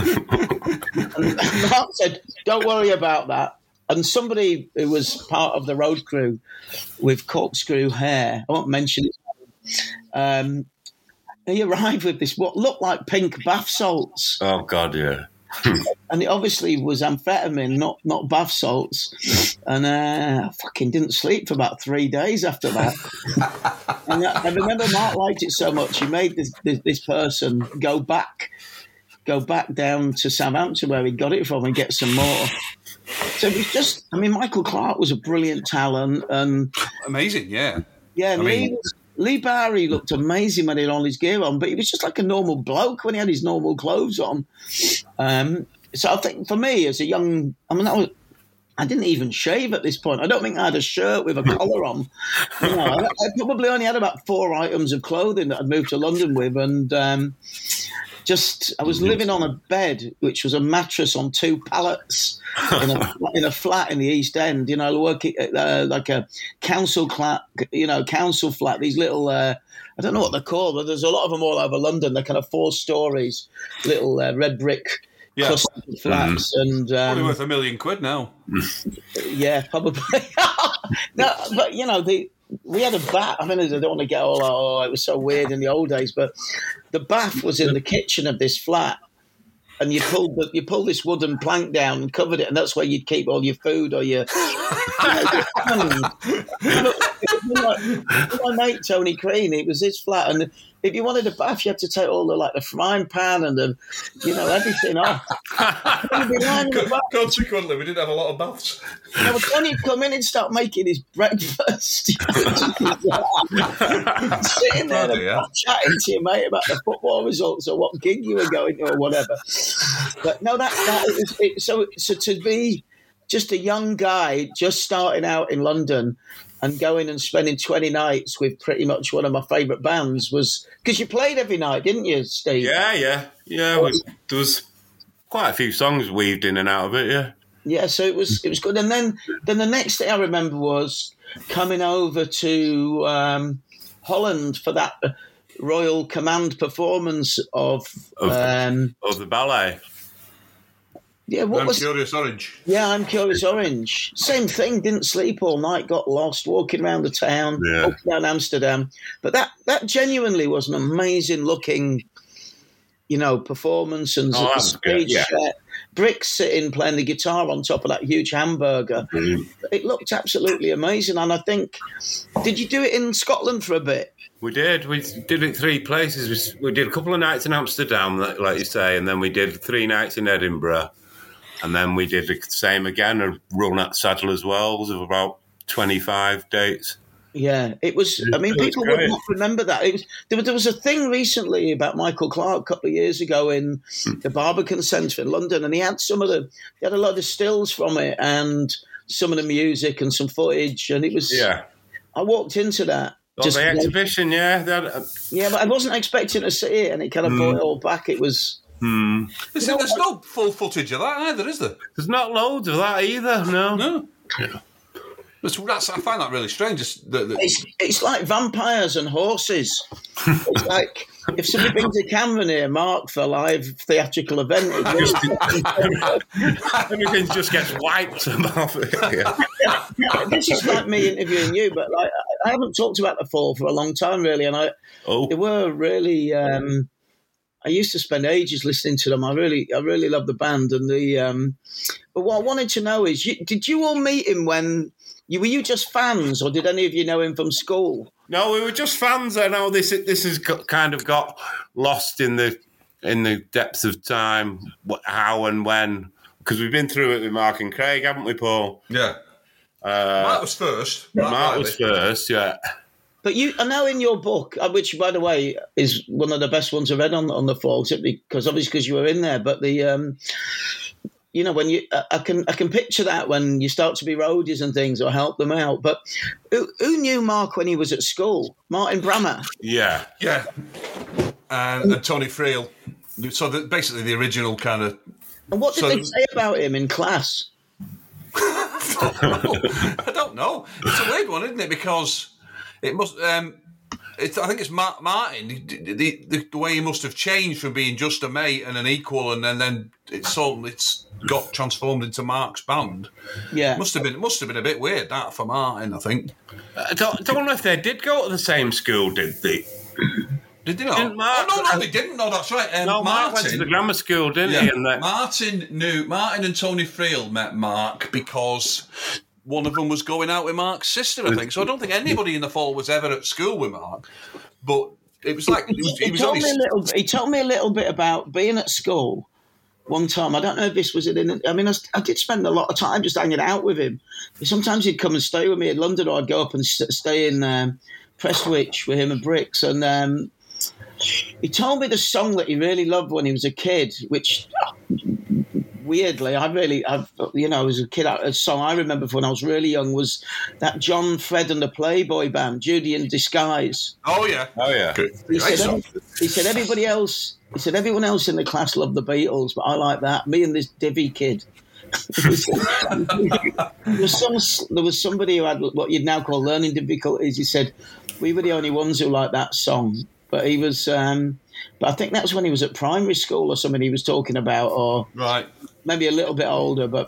And Mark said, "Don't worry about that." And somebody who was part of the road crew with corkscrew hair, I won't mention it, um, he arrived with this what looked like pink bath salts. Oh God, yeah. And it obviously was amphetamine, not not bath salts. And uh, I fucking didn't sleep for about three days after that. And I, I remember Mark liked it so much, he made this this, this person go back. go back down to Southampton where he got it from and get some more. So it was just, I mean, Michael Clark was a brilliant talent. and Amazing, yeah. Yeah, and I Lee, mean, was, Lee Bowery looked amazing when he had all his gear on, but he was just like a normal bloke when he had his normal clothes on. Um, so I think for me as a young, I mean, I, was, I didn't even shave at this point. I don't think I had a shirt with a collar on. You know, I, I probably only had about four items of clothing that I'd moved to London with, and... Um, Just, I was living on a bed, which was a mattress on two pallets in a in a flat in the East End. You know, working uh, like a council flat. You know, council flat. These little, uh, I don't know what they're called, but there's a lot of them all over London. They're kind of four stories, little uh, red brick yeah. clustered flats, mm-hmm. and um, probably worth a million quid now. Yeah, probably. No, but you know the. We had a bath. I mean, I don't want to get all, oh, it was so weird in the old days, but the bath was in the kitchen of this flat, and you pulled the, you pulled this wooden plank down and covered it, and that's where you'd keep all your food or your. You know, your my mate Tony Crean, it was his flat, and if you wanted a bath, you had to take all the like the frying pan and the, you know, everything off. Consequently, we didn't have a lot of baths. You know, when he'd come in and start making his breakfast, sitting there and yeah. chatting to your mate about the football results or what gig you were going to or whatever. But no, that that is it, so so to be just a young guy just starting out in London and going and spending twenty nights with pretty much one of my favourite bands was because you played every night, didn't you, Steve? Yeah, yeah, yeah. Was, there was quite a few songs weaved in and out of it. Yeah, yeah. So it was it was good. And then then the next thing I remember was coming over to um, Holland for that Royal Command performance of of, um, of the ballet. Yeah, what I'm was Curious Orange. Yeah, I'm Curious Orange. Same thing. Didn't sleep all night. Got lost walking around the town, yeah. walking down Amsterdam. But that that genuinely was an amazing looking, you know, performance and oh, stage yeah. set. Bricks sitting playing the guitar on top of that huge hamburger. Mm. It looked absolutely amazing. And I think, did you do it in Scotland for a bit? We did. We did it three places. We, we did a couple of nights in Amsterdam, like you say, and then we did three nights in Edinburgh. And then we did the same again, a run at Sadler's Wells of about twenty-five dates. Yeah, it was. I mean, people would not remember that. It was, there, was, there was a thing recently about Michael Clark a couple of years ago in the Barbican Centre in London, and he had some of the, he had a lot of stills from it and some of the music and some footage, and it was. Yeah. I walked into that. Oh, just, the exhibition, yeah. Had, uh, yeah, but I wasn't expecting to see it, and it kind of mm. brought it all back. It was. Hmm. There's, no, there's no full footage of that either, is there? There's not loads of that either, no. No. Yeah. That's, that's, I find that really strange. It's, the, the... it's, it's like vampires and horses. It's like if somebody brings a camera near Mark for a live theatrical event, everything just gets wiped off it. Yeah. This is like me interviewing you, but like I haven't talked about The Fall for a long time, really, and I oh. they were really. Um, I used to spend ages listening to them. I really, I really love the band, and the. Um, but what I wanted to know is, you, did you all meet him when? You, were you just fans, or did any of you know him from school? No, we were just fans. I know this. This has got, kind of got lost in the in the depths of time. What, how and when? Because we've been through it with Mark and Craig, haven't we, Paul? Yeah. Uh, Mark was first. Mark, Mark was first. Yeah. But you, I know in your book, which by the way is one of the best ones I read on on The Fall, because obviously because you were in there. But the, um, you know, when you, I can I can picture that when you start to be roadies and things or help them out. But who, who knew Mark when he was at school? Martin Brammer. Yeah, yeah, and, and Tony Friel. So the, basically the original kind of. And what did so, they say about him in class? I don't know. I don't know. It's a weird one, isn't it? Because. It must. Um, it's, I think it's Mark Martin. The, the, the way he must have changed from being just a mate and an equal, and then, then it's so it's got transformed into Mark's band. Yeah, it must have been. It must have been a bit weird that for Martin. I think. I don't, don't know if they did go to the same school. Did they? Did they not? Didn't Mark, oh no, no, they didn't. No, that's right. Um, no, Martin Mark went to the grammar school, didn't yeah, he? And that, Martin knew. Martin and Tony Friel met Mark because. One of them was going out with Mark's sister, I think. So I don't think anybody in The Fall was ever at school with Mark. But it was like... It was, he, he, was told only... me a little, he told me a little bit about being at school one time. I don't know if this was... in. I mean, I, I did spend a lot of time just hanging out with him. Sometimes he'd come and stay with me in London, or I'd go up and stay in um, Prestwich with him and Bricks. And um, he told me the song that he really loved when he was a kid, which... Weirdly, I really, I've, you know, as a kid, a song I remember from when I was really young was that John, Fred and the Playboy Band, Judy in Disguise. Oh, yeah. Oh, yeah. He said, every, he said, everybody else, he said, everyone else in the class loved the Beatles, but I like that. Me and this divvy kid. there, was some, there was somebody who had what you'd now call learning difficulties. He said, we were the only ones who liked that song. But he was... Um, But I think that's when he was at primary school or something he was talking about, or right. maybe a little bit older. But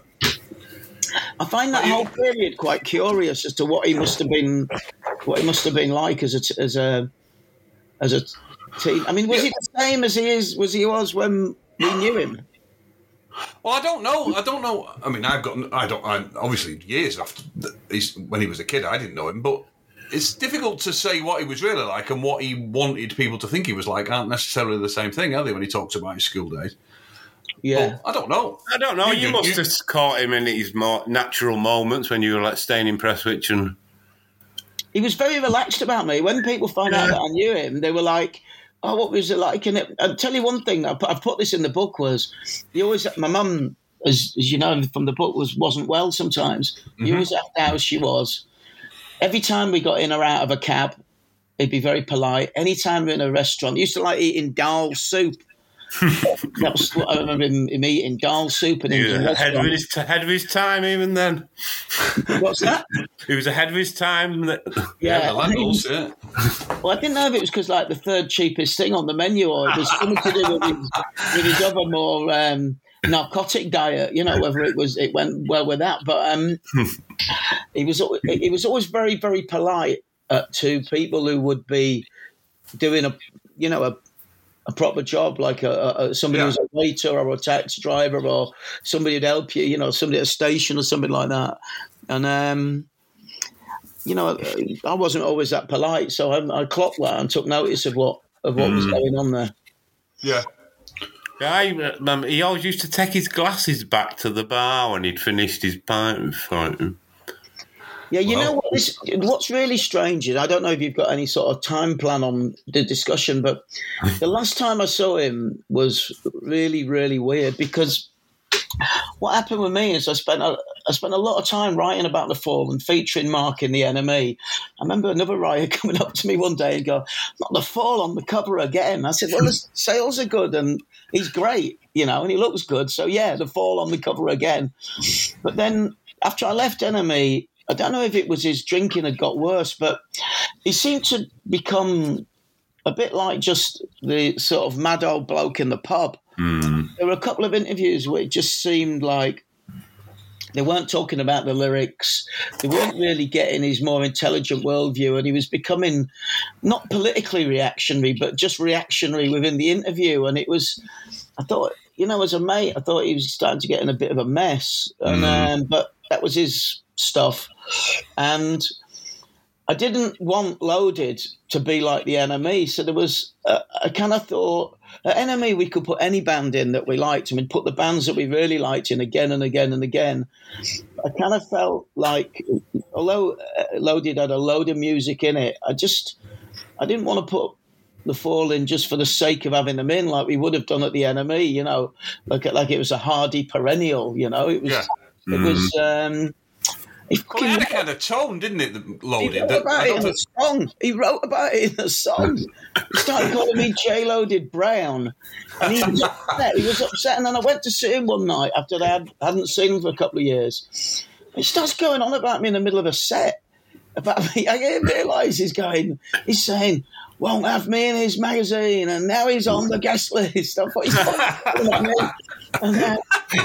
I find that whole period quite curious as to what he must have been, what he must have been like as a as a as a teen. I mean, was yeah. he the same as he is? Was he was when we knew him? Well, I don't know. I don't know. I mean, I've got. I don't. I, obviously, years after he's, when he was a kid, I didn't know him, but. It's difficult to say what he was really like and what he wanted people to think he was like aren't necessarily the same thing, are they, when he talks about his school days? Yeah. But I don't know. I don't know. You, you must you, have caught him in his more natural moments when you were like staying in Prestwich and... He was very relaxed about me. When people found yeah. out that I knew him, they were like, oh, what was it like? And it, I'll tell you one thing, I've put, I've put this in the book, was he always, my mum, as, as you know from the book, was, wasn't well sometimes. Mm-hmm. He always asked how she was. Every time we got in or out of a cab, he'd be very polite. Anytime we're in a restaurant, he used to like eating dal soup. That was what I remember him, him eating, dal soup. And he was ahead of, his, ahead of his time even then. What's that? He was ahead of his time. Yeah. yeah, the levels, yeah. Well, I didn't know if it was because like the third cheapest thing on the menu, or it was something to do with his, with his other more... Um, narcotic diet, you know, whether it was it went well with that, but um, he was he was always very very polite uh, to people who would be doing a you know a a proper job, like a, a somebody Yeah. who's a waiter or a taxi driver or somebody who'd help you, you know, somebody at a station or something like that. And, um, you know, I wasn't always that polite, so I, I clocked that and took notice of what of what mm. was going on there. Yeah. Yeah, he, um, he always used to take his glasses back to the bar when he'd finished his pint. Yeah, you well. know what? This, what's really strange is I don't know if you've got any sort of time plan on the discussion, but the last time I saw him was really, really weird because what happened with me is I spent a, I spent a lot of time writing about the Fall and featuring Mark in the N M E. I remember another writer coming up to me one day and go, "Not the Fall on the cover again." I said, "Well, the sales are good and he's great, you know, and he looks good. So yeah, the Fall on the cover again." But then after I left N M E, I don't know if it was his drinking had got worse, but he seemed to become a bit like just the sort of mad old bloke in the pub. Mm. There were a couple of interviews where it just seemed like they weren't talking about the lyrics. They weren't really getting his more intelligent worldview, and he was becoming not politically reactionary, but just reactionary within the interview. And it was, I thought, you know, as a mate, I thought he was starting to get in a bit of a mess. And Mm. um, but that was his stuff. And I didn't want Loaded to be like the N M E. So there was, uh, I kind of thought, at N M E we could put any band in that we liked. I mean, put the bands that we really liked in again and again and again. I kind of felt like, although Loaded had a load of music in it, I just, I didn't want to put the Fall in just for the sake of having them in like we would have done at the N M E, you know, like, like it was a hardy perennial, you know. It was, yeah. it Mm. was, um, It well, it had a kind of tone, didn't it, Loaded? He wrote That, about I it don't in think... the song. He wrote about it in the song. He started calling me J Loaded Brown. And he was upset. He was upset. And then I went to see him one night after I had, hadn't seen him for a couple of years. He starts going on about me in the middle of a set. About me. I didn't realise he's going, he's saying, "Won't have me in his magazine, and now he's on the guest list." I thought he's talking about me. And then,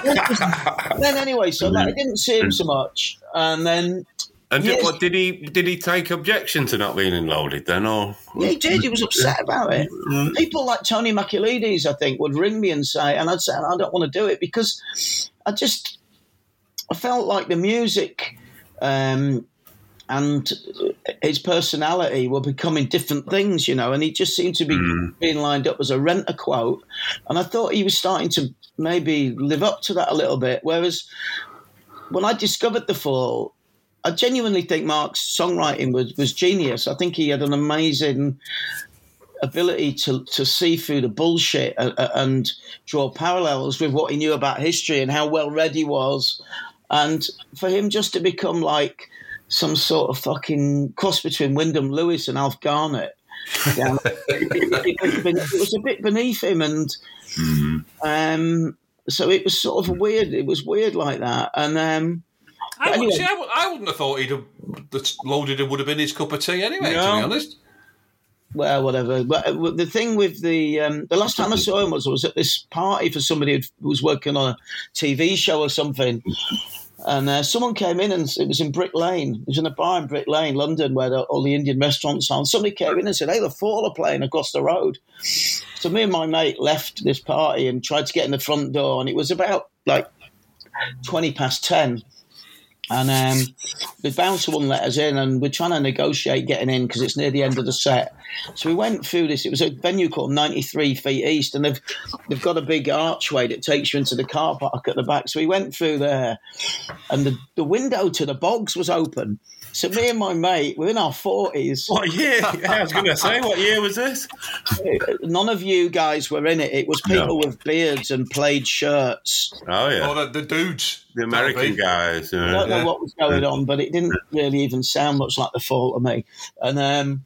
then anyway, so like, I didn't see him so much. And then And yes, did, what, did he did he take objection to not being in Loaded then, or yeah, he did. He was upset about it. Mm. People like Tony Maculides, I think, would ring me and say, and I'd say, I don't want to do it because I just, I felt like the music um, and his personality were becoming different things, you know, and he just seemed to be Mm. being lined up as a renter quote. And I thought he was starting to maybe live up to that a little bit. Whereas when I discovered the Fall, I genuinely think Mark's songwriting was, was genius. I think he had an amazing ability to, to see through the bullshit and, and draw parallels with what he knew about history and how well read he was. And for him just to become like some sort of fucking cross between Wyndham Lewis and Alf Garnett, yeah, it, it, it, it was a bit beneath him. And Mm. um, so it was sort of weird. It was weird like that. And um, I, anyway. would, see, I, would, I wouldn't have thought he'd have, that Loaded would have been his cup of tea anyway, No. to be honest. Well, whatever. But the thing with the um, the last time I saw him was I was at this party for somebody who was working on a T V show or something, and uh, someone came in and it was in Brick Lane. It was in a bar in Brick Lane, London, where the, all the Indian restaurants are. And somebody came in and said, "Hey, the Fall are playing across the road." So me and my mate left this party and tried to get in the front door, and it was about like twenty past ten. And um, the bouncer wouldn't let us in, and we're trying to negotiate getting in because it's near the end of the set. So we went through this. It was a venue called ninety-three Feet East, and they've they've got a big archway that takes you into the car park at the back. So we went through there, and the, the window to the bogs was open. So me and my mate, we're in our forties. What year? Yeah, I was going to say, what year was this? None of you guys were in it. It was people No. with beards and plaid shirts. Oh, yeah. Oh, the, the dudes. the American guys. I Yeah. don't know Yeah. what was going on, but it didn't really even sound much like the Fall to me. And um,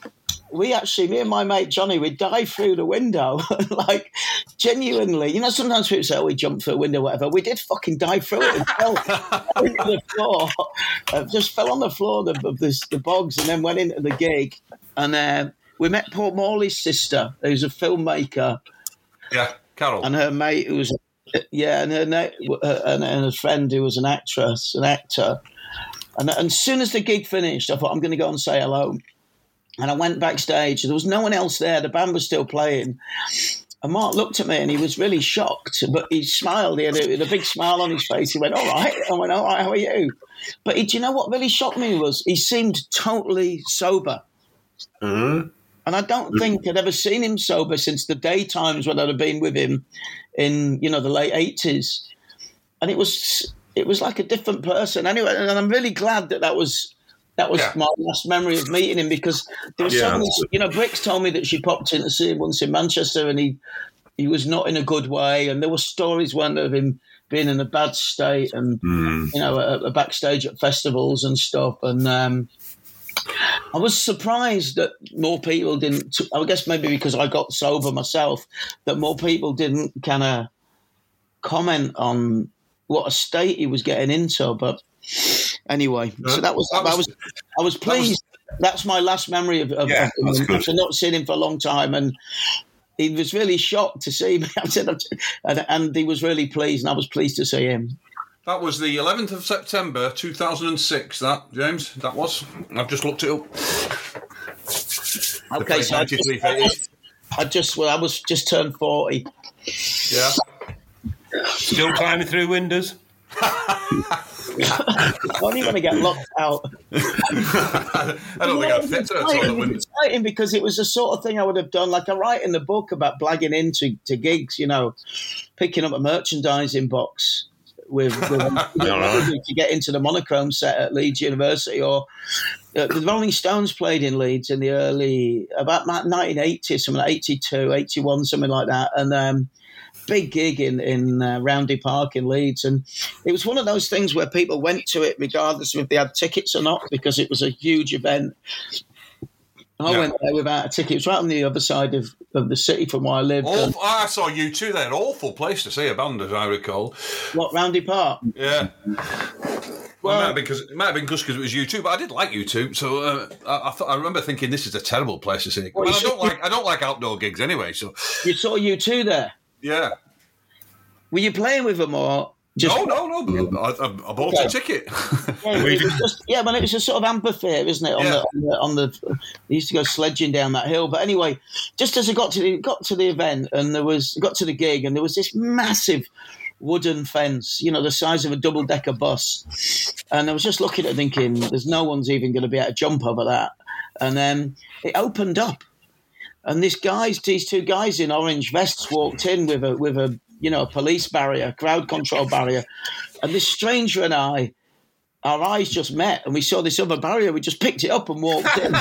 we actually, me and my mate Johnny, we dive through the window, like genuinely. You know, sometimes people say, "Oh, we jumped through a window, whatever." We did fucking dive through it and fell into the floor. Uh, just fell on the floor of the, of this, the bogs, and then went into the gig. And uh, we met Paul Morley's sister, who's a filmmaker, Yeah, Carol. and her mate, who was yeah, and her na- and, and a friend who was an actress, an actor. And, and as soon as the gig finished, I thought, I'm going to go and say hello. and I went backstage. There was no one else there. The band was still playing. And Mark looked at me and he was really shocked, but he smiled. He had a, a big smile on his face. He went, all right. I went, all right, how are you? But he, do you know what really shocked me was he seemed totally sober. Mm-hmm. And I don't think I'd ever seen him sober since the daytimes when I'd have been with him in, you know, the late eighties. And it was it was like a different person. Anyway, and I'm really glad that that was... That was yeah. my last memory of meeting him, because there was yeah. so many, you know, Brix told me that she popped in to see him once in Manchester and he he was not in a good way. And there were stories, weren't there, of him being in a bad state and, mm. you know, a, a backstage at festivals and stuff. And um, I was surprised that more people didn't, I guess maybe because I got sober myself, that more people didn't kind of comment on what a state he was getting into. But anyway, so that was, that was, I was, I was pleased. That was, That's my last memory of, of, yeah, of him. I've not seen him for a long time, and he was really shocked to see me. I said, and, and he was really pleased, and I was pleased to see him. That was the eleventh of September, two thousand six. That James, that was. I've just looked it up. Okay, so I just, I just, well, I was just turned forty. Yeah. Still climbing through windows. I don't even want to get locked out. I don't think I'd fit to that sort of window. It's exciting because it was the sort of thing I would have done. Like I write in the book about blagging into to gigs, you know, picking up a merchandising box with, with you know, to get into the Monochrome set at Leeds University, or uh, the Rolling Stones played in Leeds in the early, about nineteen eighty, something like eighty-two, eighty-one, something like that. And um, big gig in, in uh, Roundy Park in Leeds. And it was one of those things where people went to it regardless of if they had tickets or not, because it was a huge event. I yeah. went there without a ticket. It was right on the other side of, of the city from where I lived. Awful, I saw you two there. An awful place to see a band, as I recall. What, Roundy Park? Yeah. Well, it might have been because it might have been because it was U two, but I did like U two, so uh, I, I, thought, I remember thinking this is a terrible place to see. Well, I don't like I don't like outdoor gigs anyway. So you saw U two there. Yeah. Were you playing with them or just... No, no, no. I, I, I bought okay. a ticket. Yeah, it was just, yeah, but it was a sort of amphitheatre, isn't it? On, yeah. the, on, the, on the, I used to go sledging down that hill. But anyway, just as I got to the got to the event and there was got to the gig, and there was this massive wooden fence, you know, the size of a double decker bus, and I was just looking at it thinking, there's no one's even going to be able to jump over that. And then it opened up. And this guys, these two guys in orange vests walked in with a with a you know a police barrier, crowd control barrier, and this stranger and I, our eyes just met, and we saw this other barrier. We just picked it up and walked in.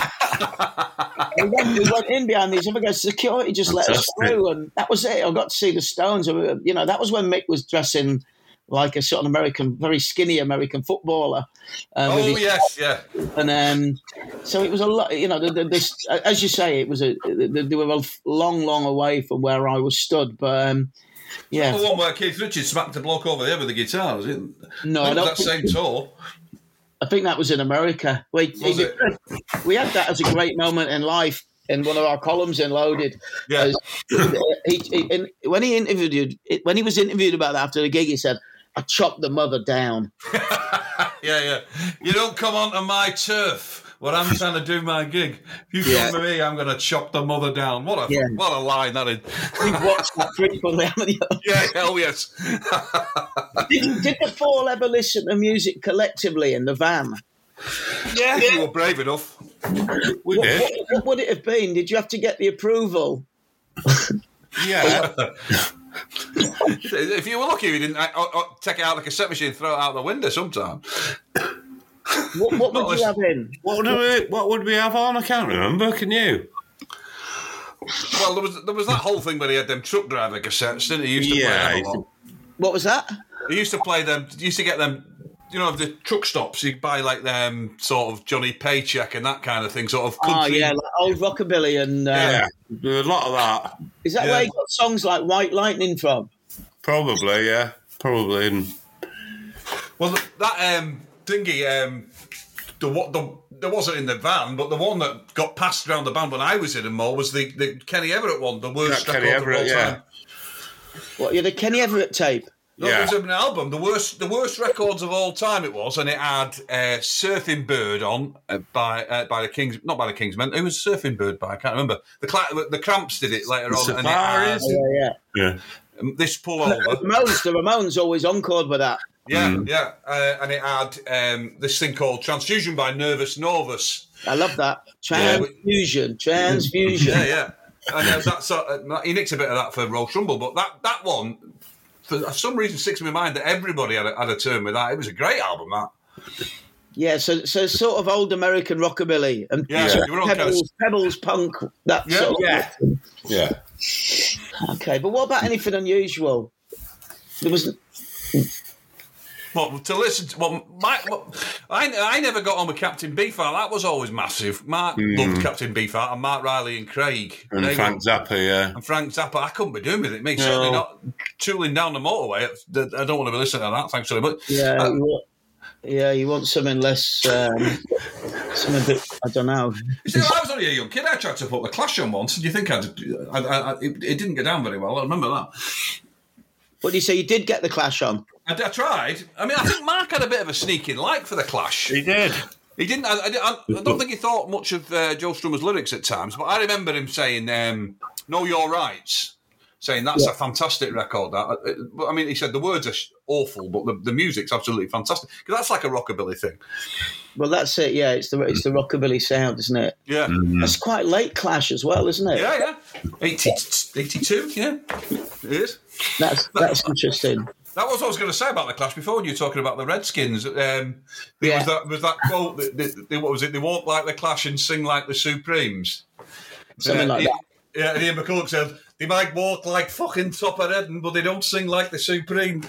And then we went in behind these other guys. Security just let us through, and that was it. I got to see the Stones. You know, that was when Mick was dressing like a sort of American, very skinny American footballer. Um, oh, his, yes, yeah. And um, so it was a lot, you know, the, the, this, as you say, it was a, they were a long, long away from where I was stood. But um, yeah. The one where Keith Richards smacked a bloke over there with the guitar, was it? No, I I don't that same tour. I think that was in America. We, was it? we had that as a great moment in life. In one of our columns in Loaded, yeah. he, he, in, when he interviewed, when he was interviewed about that after the gig, he said, "I chopped the mother down." yeah, yeah. You don't come onto my turf when I'm trying to do my gig. If you come yeah. to me, I'm going to chop the mother down. What a yeah. what a line that is. You've watched that frequently, haven't you? Yeah, hell yes. did, did the Fall ever listen to music collectively in the van? Yeah, if you were brave enough. We what, did. What, what would it have been? Did you have to get the approval? Yeah. If you were lucky, you didn't or, or take it out of the cassette machine and throw it out the window sometime. What, what would you have in? What would, we, what would we have on? I can't remember. Can you? Well, there was there was that whole thing where he had them truck driver cassettes, didn't he? He used to yeah, play them a lot. What was that? He used to play them. He used to get them. You know, the truck stops, you buy like them sort of Johnny Paycheck and that kind of thing, sort of country. Oh, yeah, like old rockabilly and... Uh, yeah, there's a lot of that. Is that yeah. where you got songs like White Lightning from? Probably, yeah. Probably. Well, that um, thingy, um, the, the, there wasn't in the van, but the one that got passed around the band when I was in them more was the, the Kenny Everett one, the worst yeah, record Kenny of Everett, all yeah. time. What, you're the Kenny Everett tape? No, Yeah. it was an album, the worst, the worst records of all time. It was, and it had uh, "Surfing Bird" on uh, by uh, by the Kings, not by the Kingsmen. It was "Surfing Bird" by I can't remember. The Cla- the Cramps did it later The on. And it Safaris. had, Yeah, yeah. Yeah. um, this pull The over. Ramones, the Ramones always encored with that. Yeah, yeah, uh, and it had um, this thing called "Transfusion" by Nervous Norvus. I love that. Transfusion, transfusion. Yeah, yeah. And uh, that's uh, he nicked a bit of that for Roll Rumble, but that that one, for some reason, sticks in my mind that everybody had a, had a turn with that. It was a great album, that. Yeah, so so sort of old American rockabilly and Yeah, sort you were of on pebbles, kind of- pebbles punk. That Yeah, sort of yeah. Yeah. Okay, but what about anything unusual? There was Well, to listen to, well, my, well, I, I never got on with Captain Beefheart. That was always massive. Mark loved Captain Beefheart and Mark Riley and Craig. And They Frank were- Zappa, yeah. And Frank Zappa, I couldn't be doing with it. Me, certainly not tooling down the motorway. I don't want to be listening to that, thanks very much. yeah, Uh, you want, yeah, you want something less, um, something a bit, I don't know. You see, I was only a young kid. I tried to put the Clash on once. Do you think I'd, I, I, I, it, it didn't go down very well? I remember that. What do you say? You did get the Clash on? I, I tried. I mean, I think Mark had a bit of a sneaking like for the Clash. He did. He didn't. I, I, I don't think he thought much of uh, Joe Strummer's lyrics at times, but I remember him saying, um, "Know Your Rights," saying that's Yeah. a fantastic record. That, but I mean, he said the words are sh- awful, but the, the music's absolutely fantastic because that's like a rockabilly thing. Well, that's it. Yeah, it's the it's the rockabilly sound, isn't it? Yeah, It's quite late Clash as well, isn't it? yeah, yeah. eighty, eighty-two, yeah, it is. That's that's interesting. That was what I was going to say about the Clash before when you were talking about the Redskins. Um, there Yeah. was that was that quote. That, that, that, what was it? They walk like the Clash and sing like the Supremes. Something like Ian- that. Yeah, and Ian McCulloch said they might walk like fucking Top of Eden, but they don't sing like the Supreme.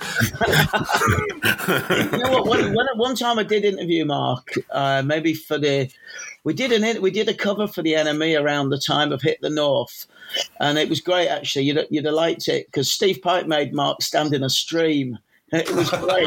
You know what? When, when, one time I did interview Mark, uh, maybe for the, we did an we did a cover for the N M E around the time of Hit the North, and it was great actually. You'd you'd have liked it because Steve Pike made Mark stand in a stream. It was great.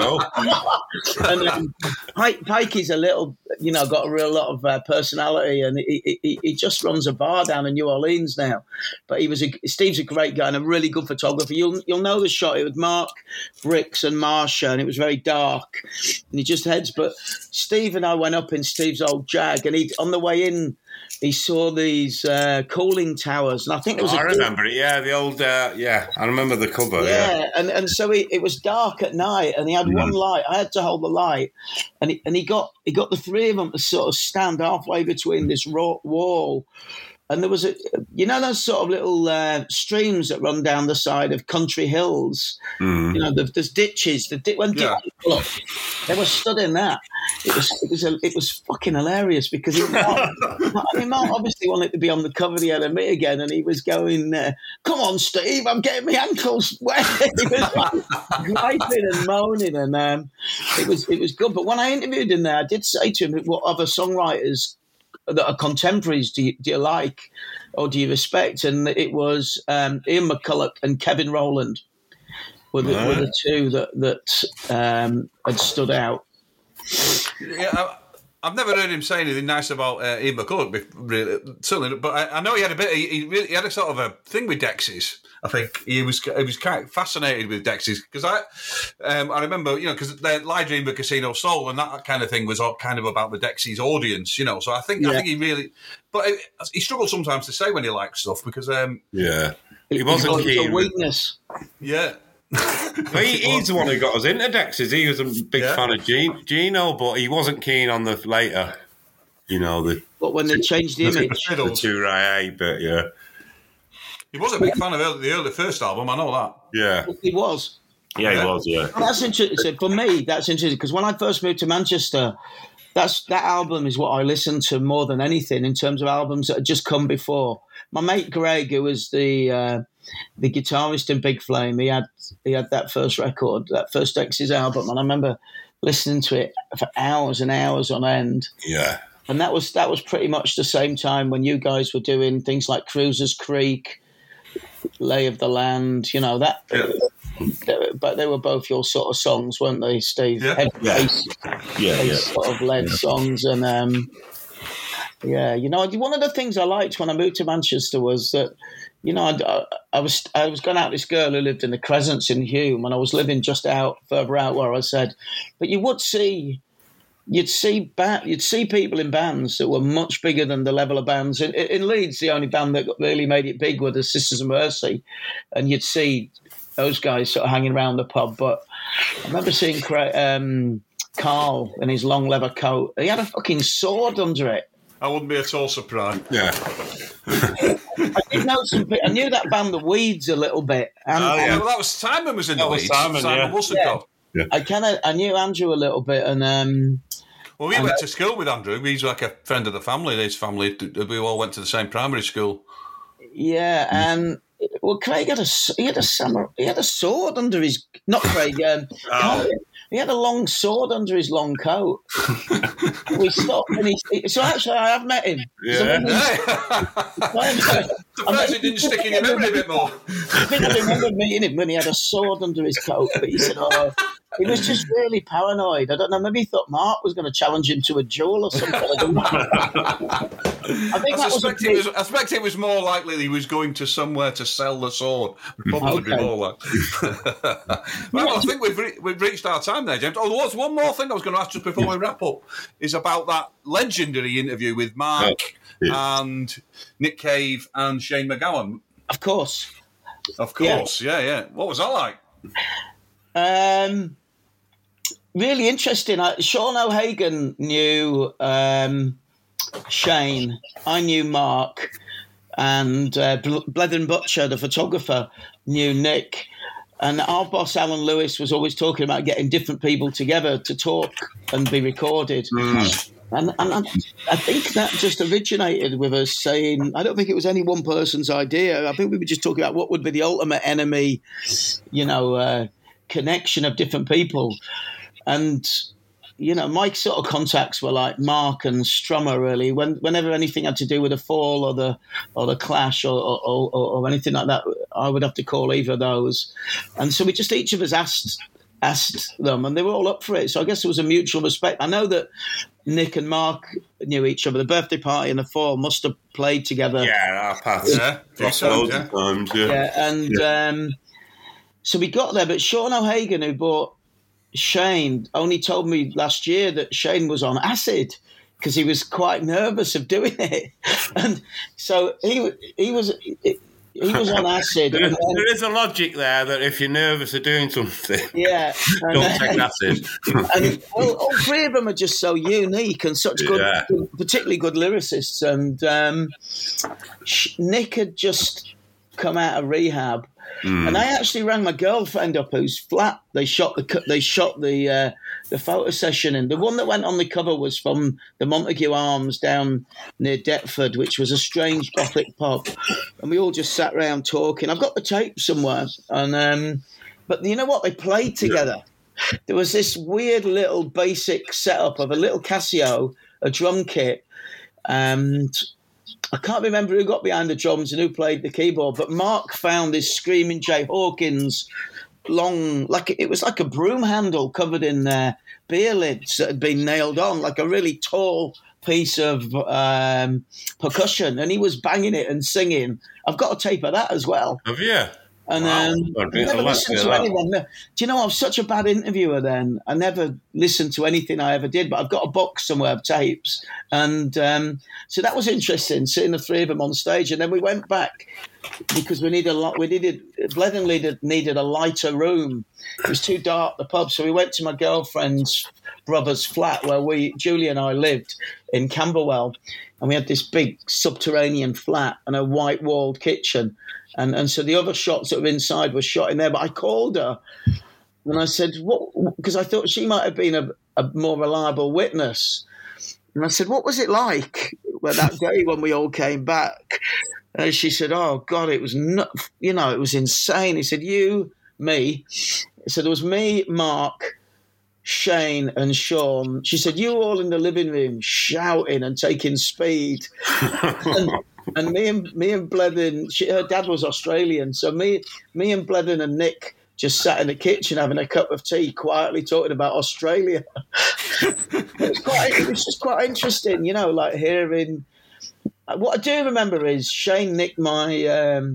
And um, Pike, Pike is a little, you know, got a real lot of uh, personality, and he, he he just runs a bar down in New Orleans now. But he was a, Steve's a great guy and a really good photographer. You'll you'll know the shot. It was Mark, Bricks, and Marsha, and it was very dark. And he just heads. But Steve and I went up in Steve's old Jag, and he on the way in, he saw these uh, cooling towers, and I think it was. I a remember it, yeah, the old, uh, yeah, I remember the cover, yeah. Yeah, and, and so he, it was dark at night, and he had one light. I had to hold the light, and he, and he got he got the three of them to sort of stand halfway between this raw wall, and there was a, you know, those sort of little uh, streams that run down the side of country hills. Mm. You know, the, there's ditches. The di- when Yeah. ditches pull up, they were stood in that. It was it was a, it was fucking hilarious because he, Mark, I mean, Mark obviously wanted to be on the cover of the N M E again, and he was going, uh, "Come on, Steve, I'm getting my ankles wet." He was like, griping and moaning, and um, it was it was good. But when I interviewed him there, I did say to him, "What other songwriters that are contemporaries do you, do you like or do you respect?" And it was um, Ian McCulloch and Kevin Rowland were the, were the two that that um, had stood out. Yeah, I, I've never heard him say anything nice about uh, Ian McCulloch, bef- really, certainly. But I, I know he had a bit. He, he, really, he had a sort of a thing with Dexys. I think he was he was kind of fascinated with Dexys because I um, I remember, you know, because they Lie Dream of Casino Soul and that kind of thing was all kind of about the Dexys audience, you know. So I think Yeah. I think he really, but he, he struggled sometimes to say when he liked stuff because um, Yeah. He He wasn't got keen. a weakness. yeah. Well, he, he's the one who got us into Dexys. He was a big Yeah. fan of Gene, Gino, but he wasn't keen on the later, you know, the, But when they changed the image, the Fiddles. two Rai bit, yeah. He was a big fan of early, the early first album. I know that. Yeah. he was. Yeah, Yeah. he was, yeah. And that's interesting for me. That's interesting because when I first moved to Manchester, that's that album is what I listened to more than anything in terms of albums that had just come before. My mate Greg, who was the uh, the guitarist in Big Flame, he had he had that first record, that first Dexys album, and I remember listening to it for hours and hours on end. Yeah. And that was that was pretty much the same time when you guys were doing things like Cruisers Creek, Lay of the Land, you know that. Yeah. They- but they were both your sort of songs, weren't they, Steve? Yeah. Heavy Yeah. bass, Yeah, bass yeah. sort of led songs, and um, yeah, you know, one of the things I liked when I moved to Manchester was that you know, I, I was I was going out with this girl who lived in the Crescents in Hume, and I was living just out further out where I said, but you would see, you'd see ba- you'd see people in bands that were much bigger than the level of bands in, in Leeds. The only band that really made it big were the Sisters of Mercy, and you'd see those guys sort of hanging around the pub. But I remember seeing um, Carl in his long leather coat. He had a fucking sword under it. I wouldn't be at all surprised. Yeah. I did know some. I knew that band, The Weeds, a little bit. And, Oh, yeah, and well, that was Simon was in That the was Leeds. Simon, yeah. Wilson. Yeah. Yeah. I kind of I knew Andrew a little bit, and um, Well, we and went I- to school with Andrew. He's like a friend of the family. His family, we all went to the same primary school. yeah, and well, Craig had a he had a summer he had a sword under his not Craig. Um, Oh. He had a long sword under his long coat. We stopped, and he, so actually I have met him. Yeah. Hey. Surprised it didn't stick in your memory a bit more. I think I remember meeting him when he had a sword under his coat, but he said, "Oh, he was just really paranoid." I don't know. Maybe he thought Mark was going to challenge him to a duel or something. I don't know. I think I that was, a suspect, it big, was, I suspect it was more likely he was going to somewhere to sell the sword. Probably be Okay. more like. Well, I think we've re- we've reached our time there, James. Oh, there was one more thing I was going to ask just before we wrap up, is about that legendary interview with Mark Oh, yeah. and Nick Cave and Shane MacGowan. of course. Of course, yeah, yeah. What was that like? Um, really interesting. I, Sean O'Hagan knew um, Shane. I knew Mark, and uh, Blethen Butcher, the photographer, knew Nick. And our boss Alan Lewis was always talking about getting different people together to talk and be recorded. And, and I, I think that just originated with us saying, I don't think it was any one person's idea. I think we were just talking about what would be the ultimate enemy, you know, uh, connection of different people. And, you know, Mike's sort of contacts were like Mark and Strummer, really. When, whenever anything had to do with the Fall or the or the Clash or, or, or, or anything like that, I would have to call either of those. And so we just, each of us asked asked them, and they were all up for it. So I guess there was a mutual respect. I know that Nick and Mark knew each other. The birthday party and the Fall must have played together. Yeah, our paths. Yeah, Lots yeah. of times, yeah. Yeah, and Um, so we got there. But Sean O'Hagan, who bought Shane, only told me last year that Shane was on acid because he was quite nervous of doing it. And so he he was he was on acid. There, and then, there is a logic there that if you're nervous of doing something, yeah, and don't then- take acid. and all, all three of them are just so unique and such good, Yeah. particularly good lyricists. And um, Nick had just come out of rehab, Mm. and I actually rang my girlfriend up, whose flat they shot the they shot the uh, the photo session in. The one that went on the cover was from the Montague Arms down near Deptford, which was a strange Gothic pub, and we all just sat around talking. I've got the tape somewhere, and um, but you know what? They played together. There was this weird little basic setup of a little Casio, a drum kit, and I can't remember who got behind the drums and who played the keyboard, but Mark found this Screaming Jay Hawkins long, like it was like a broom handle covered in uh, beer lids that had been nailed on, like a really tall piece of um, percussion, and he was banging it and singing. I've got a tape of that as well. Have you? And Wow. um, I'd I be- never I'd like listened to to hear that. anyone. Do you know, I was such a bad interviewer then. I never listened to anything I ever did, but I've got a box somewhere of tapes. And um, so that was interesting, seeing the three of them on stage. And then we went back because we needed a lot. We needed, Blethen needed, needed a lighter room. It was too dark, the pub. So we went to my girlfriend's brother's flat where we, Julie and I lived in Camberwell. And we had this big subterranean flat and a white-walled kitchen. And and so the other shots that were inside were shot in there. But I called her and I said, "What?" Because I thought she might have been a, a more reliable witness. And I said, "What was it like well, that day when we all came back?" And she said, "Oh, God, it was not, you know, it was insane." He said, "You, me." So there was me, Mark, Shane and Sean. She said, "You were all in the living room shouting and taking speed." and, and me and me and Blethen, she, her dad was Australian, so me me and Blethen and Nick just sat in the kitchen having a cup of tea, quietly talking about Australia. it was quite, it was just quite interesting, you know, like hearing. What I do remember is Shane nicked my um,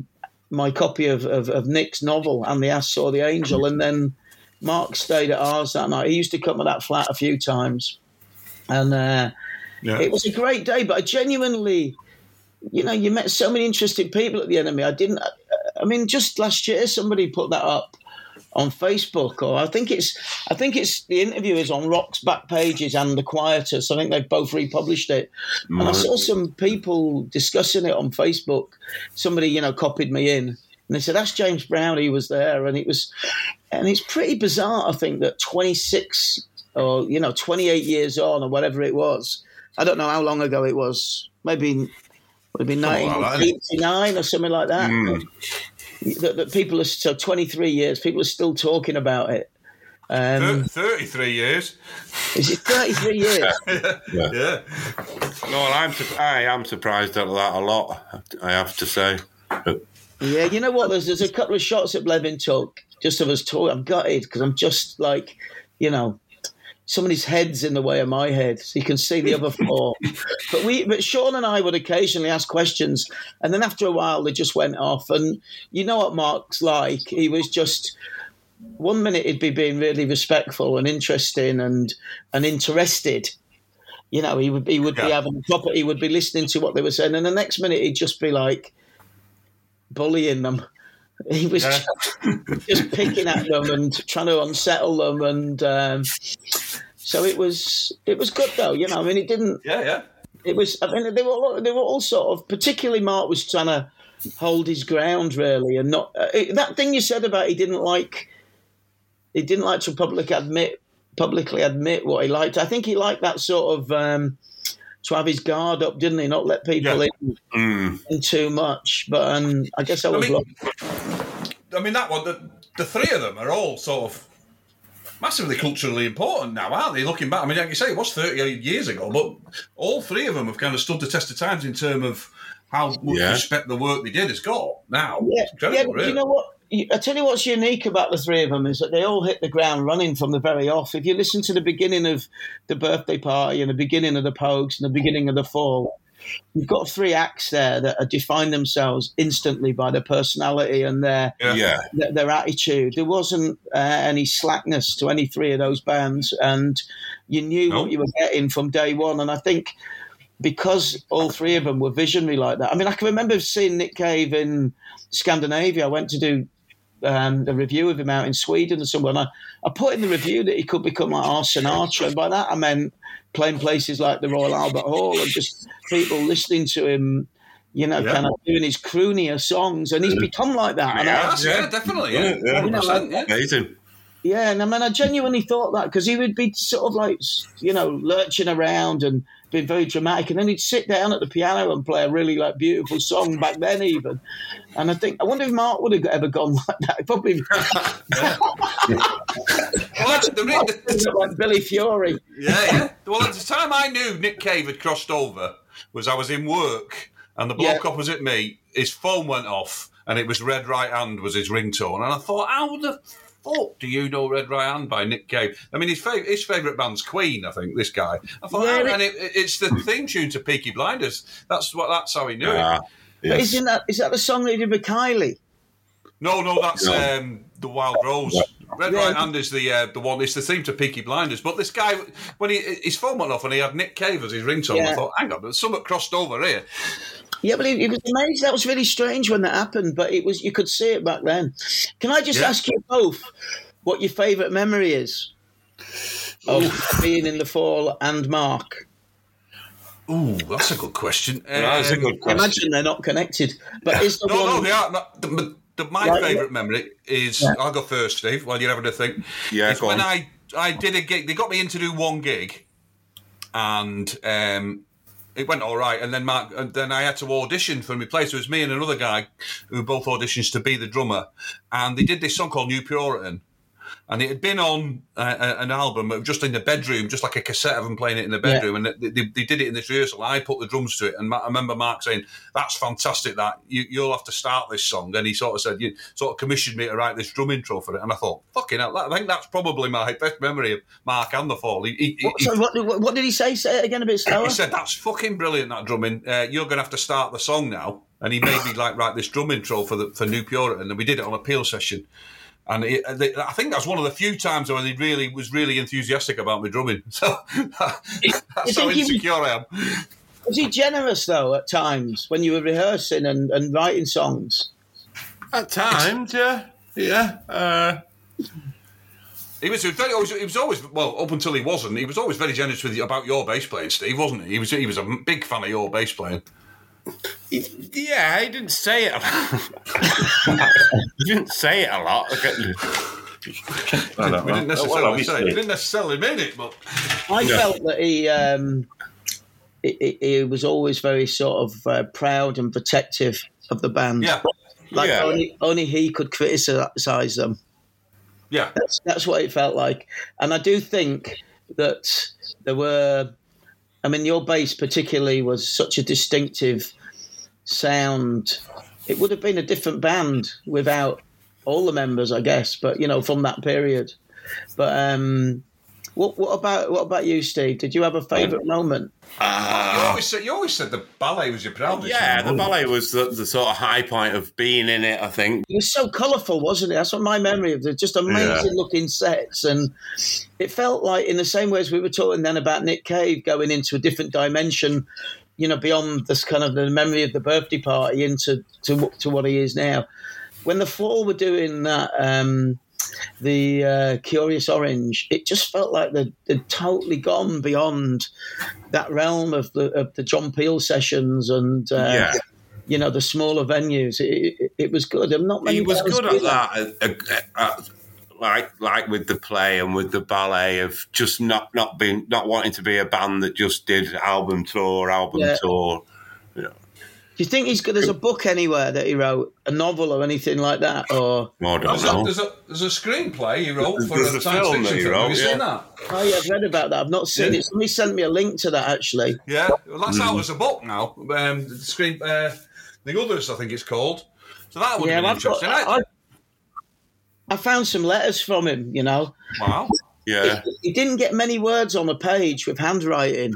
my copy of, of, of Nick's novel, And the Ass Saw the Angel, and then Mark stayed at ours that night. He used to come to that flat a few times, and uh, yeah. It was a great day. But I genuinely, you know, you met so many interesting people at the Enemy. I didn't. I mean, just last year, somebody put that up on Facebook, or I think it's, I think it's the interview is on Rock's back pages and The Quietus. I think they've both republished it, mm-hmm. and I saw some people discussing it on Facebook. Somebody, you know, copied me in, and they said, "That's James Brown. He was there," and it was, and it's pretty bizarre. I think that twenty-six or you know twenty-eight years on, or whatever it was. I don't know how long ago it was. Maybe would have been nineteen eighty-nine or something like that. Mm. That, that people are so twenty-three years. People are still talking about it. Um, thirty-three years. Is it thirty-three years? yeah. yeah. yeah. No, I'm I am surprised at that a lot. I have to say. But... Yeah, you know what? There's there's a couple of shots that Blevin took just of us talking. I'm gutted because I'm just like, you know, somebody's head's in the way of my head, so you can see the other four. But we, but Sean and I would occasionally ask questions, and then after a while they just went off. And you know what Mark's like? He was just one minute he'd be being really respectful and interesting and and interested. You know, he would he would yeah. be having a proper, he would be listening to what they were saying, and the next minute he'd just be like bullying them. He was yeah. just, just picking at them and trying to unsettle them, and um, so it was it was good though. You know, I mean, it didn't. Yeah, yeah. It was. I mean, they were all, they were all sort of. Particularly, Mark was trying to hold his ground really, and not uh, it, that thing you said about he didn't like. He didn't like to public admit publicly admit what he liked. I think he liked that sort of. Um, to have his guard up, didn't he? Not let people yeah. in, mm. in too much. But um, I guess I was. I mean, I mean that one. The, the three of them are all sort of massively culturally important now, aren't they? Looking back, I mean, like you say, it was thirty-eight years ago, but all three of them have kind of stood the test of times in terms of how much yeah. respect the work they did has got now. Yeah, it's incredible, yeah. But really. You know what? I tell you what's unique about the three of them is that they all hit the ground running from the very off. If you listen to the beginning of the Birthday Party and the beginning of the Pogues and the beginning of the Fall, you've got three acts there that define themselves instantly by their personality and their yeah. their, their attitude. There wasn't uh, any slackness to any three of those bands, and you knew no. what you were getting from day one. And I think because all three of them were visionary like that. I mean, I can remember seeing Nick Cave in Scandinavia. I went to do Um, a review of him out in Sweden and somewhere. And I, I put in the review that he could become like our Sinatra, and by that I meant playing places like the Royal Albert Hall and just people listening to him, you know, yeah. kind of doing his croonier songs, and he's become like that. And yeah, I, yeah, definitely, yeah, yeah, you know, like, yeah. amazing. Yeah, and I mean, I genuinely thought that because he would be sort of like, you know, lurching around and being very dramatic, and then he'd sit down at the piano and play a really like beautiful song back then even. And I think I wonder if Mark would have ever gone like that. Probably. Well, that's the, the, like Billy Fury. Yeah, yeah. Well, at the time I knew Nick Cave had crossed over was I was in work, and the bloke yeah. opposite me, his phone went off, and it was Red Right Hand was his ringtone, and I thought, how the fuck do you know Red Right Hand by Nick Cave? I mean, his fav- his favourite band's Queen, I think, this guy. I thought, yeah, oh, and it, it's the theme tune to Peaky Blinders. That's what. That's how he knew uh, it. Yes. But isn't that, is that the song that he did with Kylie? No, no, that's no. Um, The Wild Rose. Red yeah. Right Hand is the uh, the one, it's the theme to Peaky Blinders. But this guy, when he his phone went off and he had Nick Cave as his ringtone, yeah. I thought, hang on, there's something crossed over here. Yeah, but it, it was amazing. That was really strange when that happened, but it was you could see it back then. Can I just yeah. ask you both what your favourite memory is of Ooh. being in the Fall and Mark? Ooh, that's a good question. Um, that's a good question. I imagine they're not connected, but is the no, one... no, they are. Not, the, the, my right, favourite yeah. memory is yeah. I'll go first, Steve. While you're having a think. Yeah, it's when on. I I did a gig. They got me in to do one gig, and um, it went all right. And then Mark, and then I had to audition for my place. It was me and another guy who both auditioned to be the drummer, and they did this song called New Puritan. And it had been on uh, an album just in the bedroom, just like a cassette of them playing it in the bedroom. Yeah. And they, they, they did it in this rehearsal. I put the drums to it. And I remember Mark saying, that's fantastic, that. You, you'll have to start this song. And he sort of said, you sort of commissioned me to write this drum intro for it. And I thought, fucking hell, I think that's probably my best memory of Mark and the Fall. He, he, what, sorry, what, what did he say? Say it again a bit slower. He said, that's fucking brilliant, that drumming. Uh, you're going to have to start the song now. and he made me like write this drum intro for the for New Puritan, and we did it on a Peel session. And it, I think that's one of the few times when he really was really enthusiastic about me drumming. So that's how insecure I am. Was he generous though at times when you were rehearsing and, and writing songs? At times, yeah, yeah. Uh... He was very always. He was always well up until he wasn't. He was always very generous with you about your bass playing, Steve, wasn't he? He was. He was a big fan of your bass playing. Yeah, he didn't say it. He didn't say it a lot. I don't we didn't necessarily well, say it. He didn't necessarily mean it, but I yeah. felt that he, um, he he was always very sort of uh, proud and protective of the band. Yeah, like yeah. only only he could criticise them. Yeah, that's, that's what it felt like. And I do think that there were, I mean, your bass particularly was such a distinctive sound. It would have been a different band without all the members, I guess, but, you know, from that period. But um, what, what about what about you, Steve? Did you have a favourite moment? Uh, you, always said, you always said the ballet was your proudest. Yeah, the ballet was the, the sort of high point of being in it, I think. It was so colourful, wasn't it? That's what my memory of it. Just amazing yeah. looking sets. And it felt like, in the same way as we were talking then about Nick Cave going into a different dimension, you know, beyond this kind of the memory of the birthday party into to, to what he is now. When the Fall were doing that, um, the uh, Curious Orange, it just felt like they'd, they'd totally gone beyond that realm of the of the John Peel sessions and uh, yeah. you know, the smaller venues. It, it, it was good. I'm not many. He was good at that, that. Uh, uh, like like with the play and with the ballet of just not not being not wanting to be a band that just did album tour, album yeah. tour. You know. Do you think he's good? There's a book anywhere that he wrote, a novel or anything like that, or oh, I don't there's, know. A, there's, a, there's a screenplay he wrote for there's a, a science film fiction that he film. wrote. Have you yeah. seen that? Oh yeah, I've read about that. I've not seen yeah. it. Somebody sent me a link to that actually. Yeah, well, that's mm. out as a book now. Um, the screen, uh, the others, I think it's called. So that would yeah, be interesting. Got, I, I, I found some letters from him. You know. Wow. Yeah. He, he didn't get many words on a page with handwriting.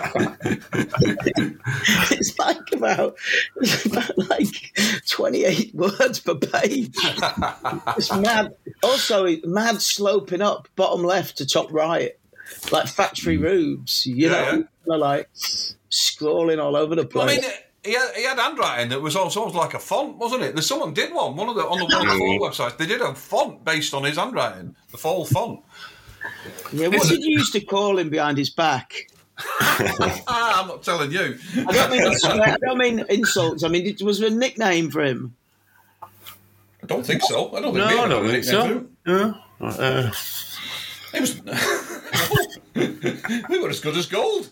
It's like about, it's about like twenty-eight words per page. It's mad. Also, mad sloping up, bottom left to top right, like factory roofs, you yeah, know, yeah. like scrolling all over the place. Well, I mean, he had, he had handwriting that was also like a font, wasn't it? There's someone did one, one of the on the one of the Fall websites. They did a font based on his handwriting, the Fall font. Yeah, what did you used to call him behind his back? I'm not telling you. I don't mean I don't mean insults. I mean, was there a nickname for him? I don't think so. I don't think. No, I don't think so. No. Uh, it was. We were as good as gold.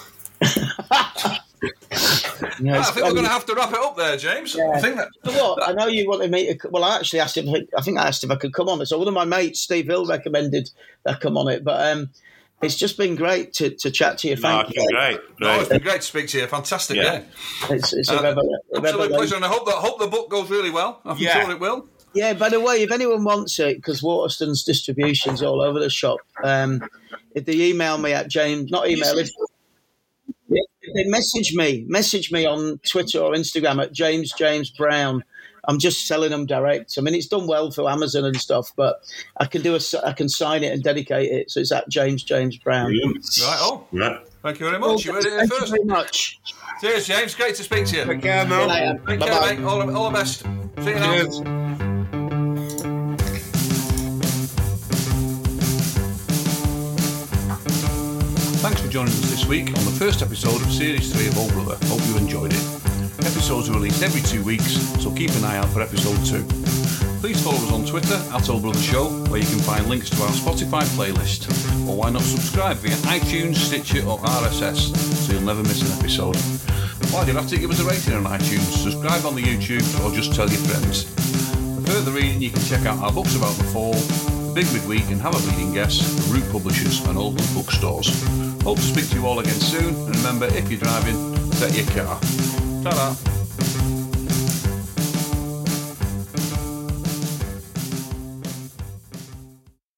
Yeah, I think we're going to have to wrap it up there, James. Yeah. I think that. So what? I know you wanted me to. Well, I actually asked him. I think I asked if I could come on it. So one of my mates, Steve Hill, recommended I come on it. But um, it's just been great to, to chat to you. Thank no, you. It's been great. No, it's been great to speak to you. Fantastic. Yeah, yeah. It's, it's a, uh, revel- a absolute pleasure, and I hope that I hope the book goes really well. I'm yeah. sure it will. Yeah. By the way, if anyone wants it, because Waterstone's distribution's all over the shop, um, if they email me at James, not email. If, If they message me, message me on Twitter or Instagram at James James Brown. I'm just selling them direct. I mean, it's done well for Amazon and stuff, but I can do a, I can sign it and dedicate it. So it's at James James Brown. Right. Oh, yeah. Thank you very much. You heard it Thank first. you very much. Cheers, James. Great to speak to you. Take care, man. Take care, mate. All, all the best. See you now. Cheers. Thanks for joining us this week on the first episode of Series three of Old Brother. Hope you enjoyed it. Episodes are released every two weeks, so keep an eye out for episode two. Please follow us on Twitter at Old Brother Show, where you can find links to our Spotify playlist. Or why not subscribe via iTunes, Stitcher or R S S, so you'll never miss an episode. Why do you have to give us a rating on iTunes, subscribe on the YouTube, or just tell your friends? For further reading, you can check out our books about the Fall, Big Midweek and Have a Reading Guest, Root Publishers and Oldham Bookstores. Hope to speak to you all again soon, and remember, if you're driving, set your car. Ta-da!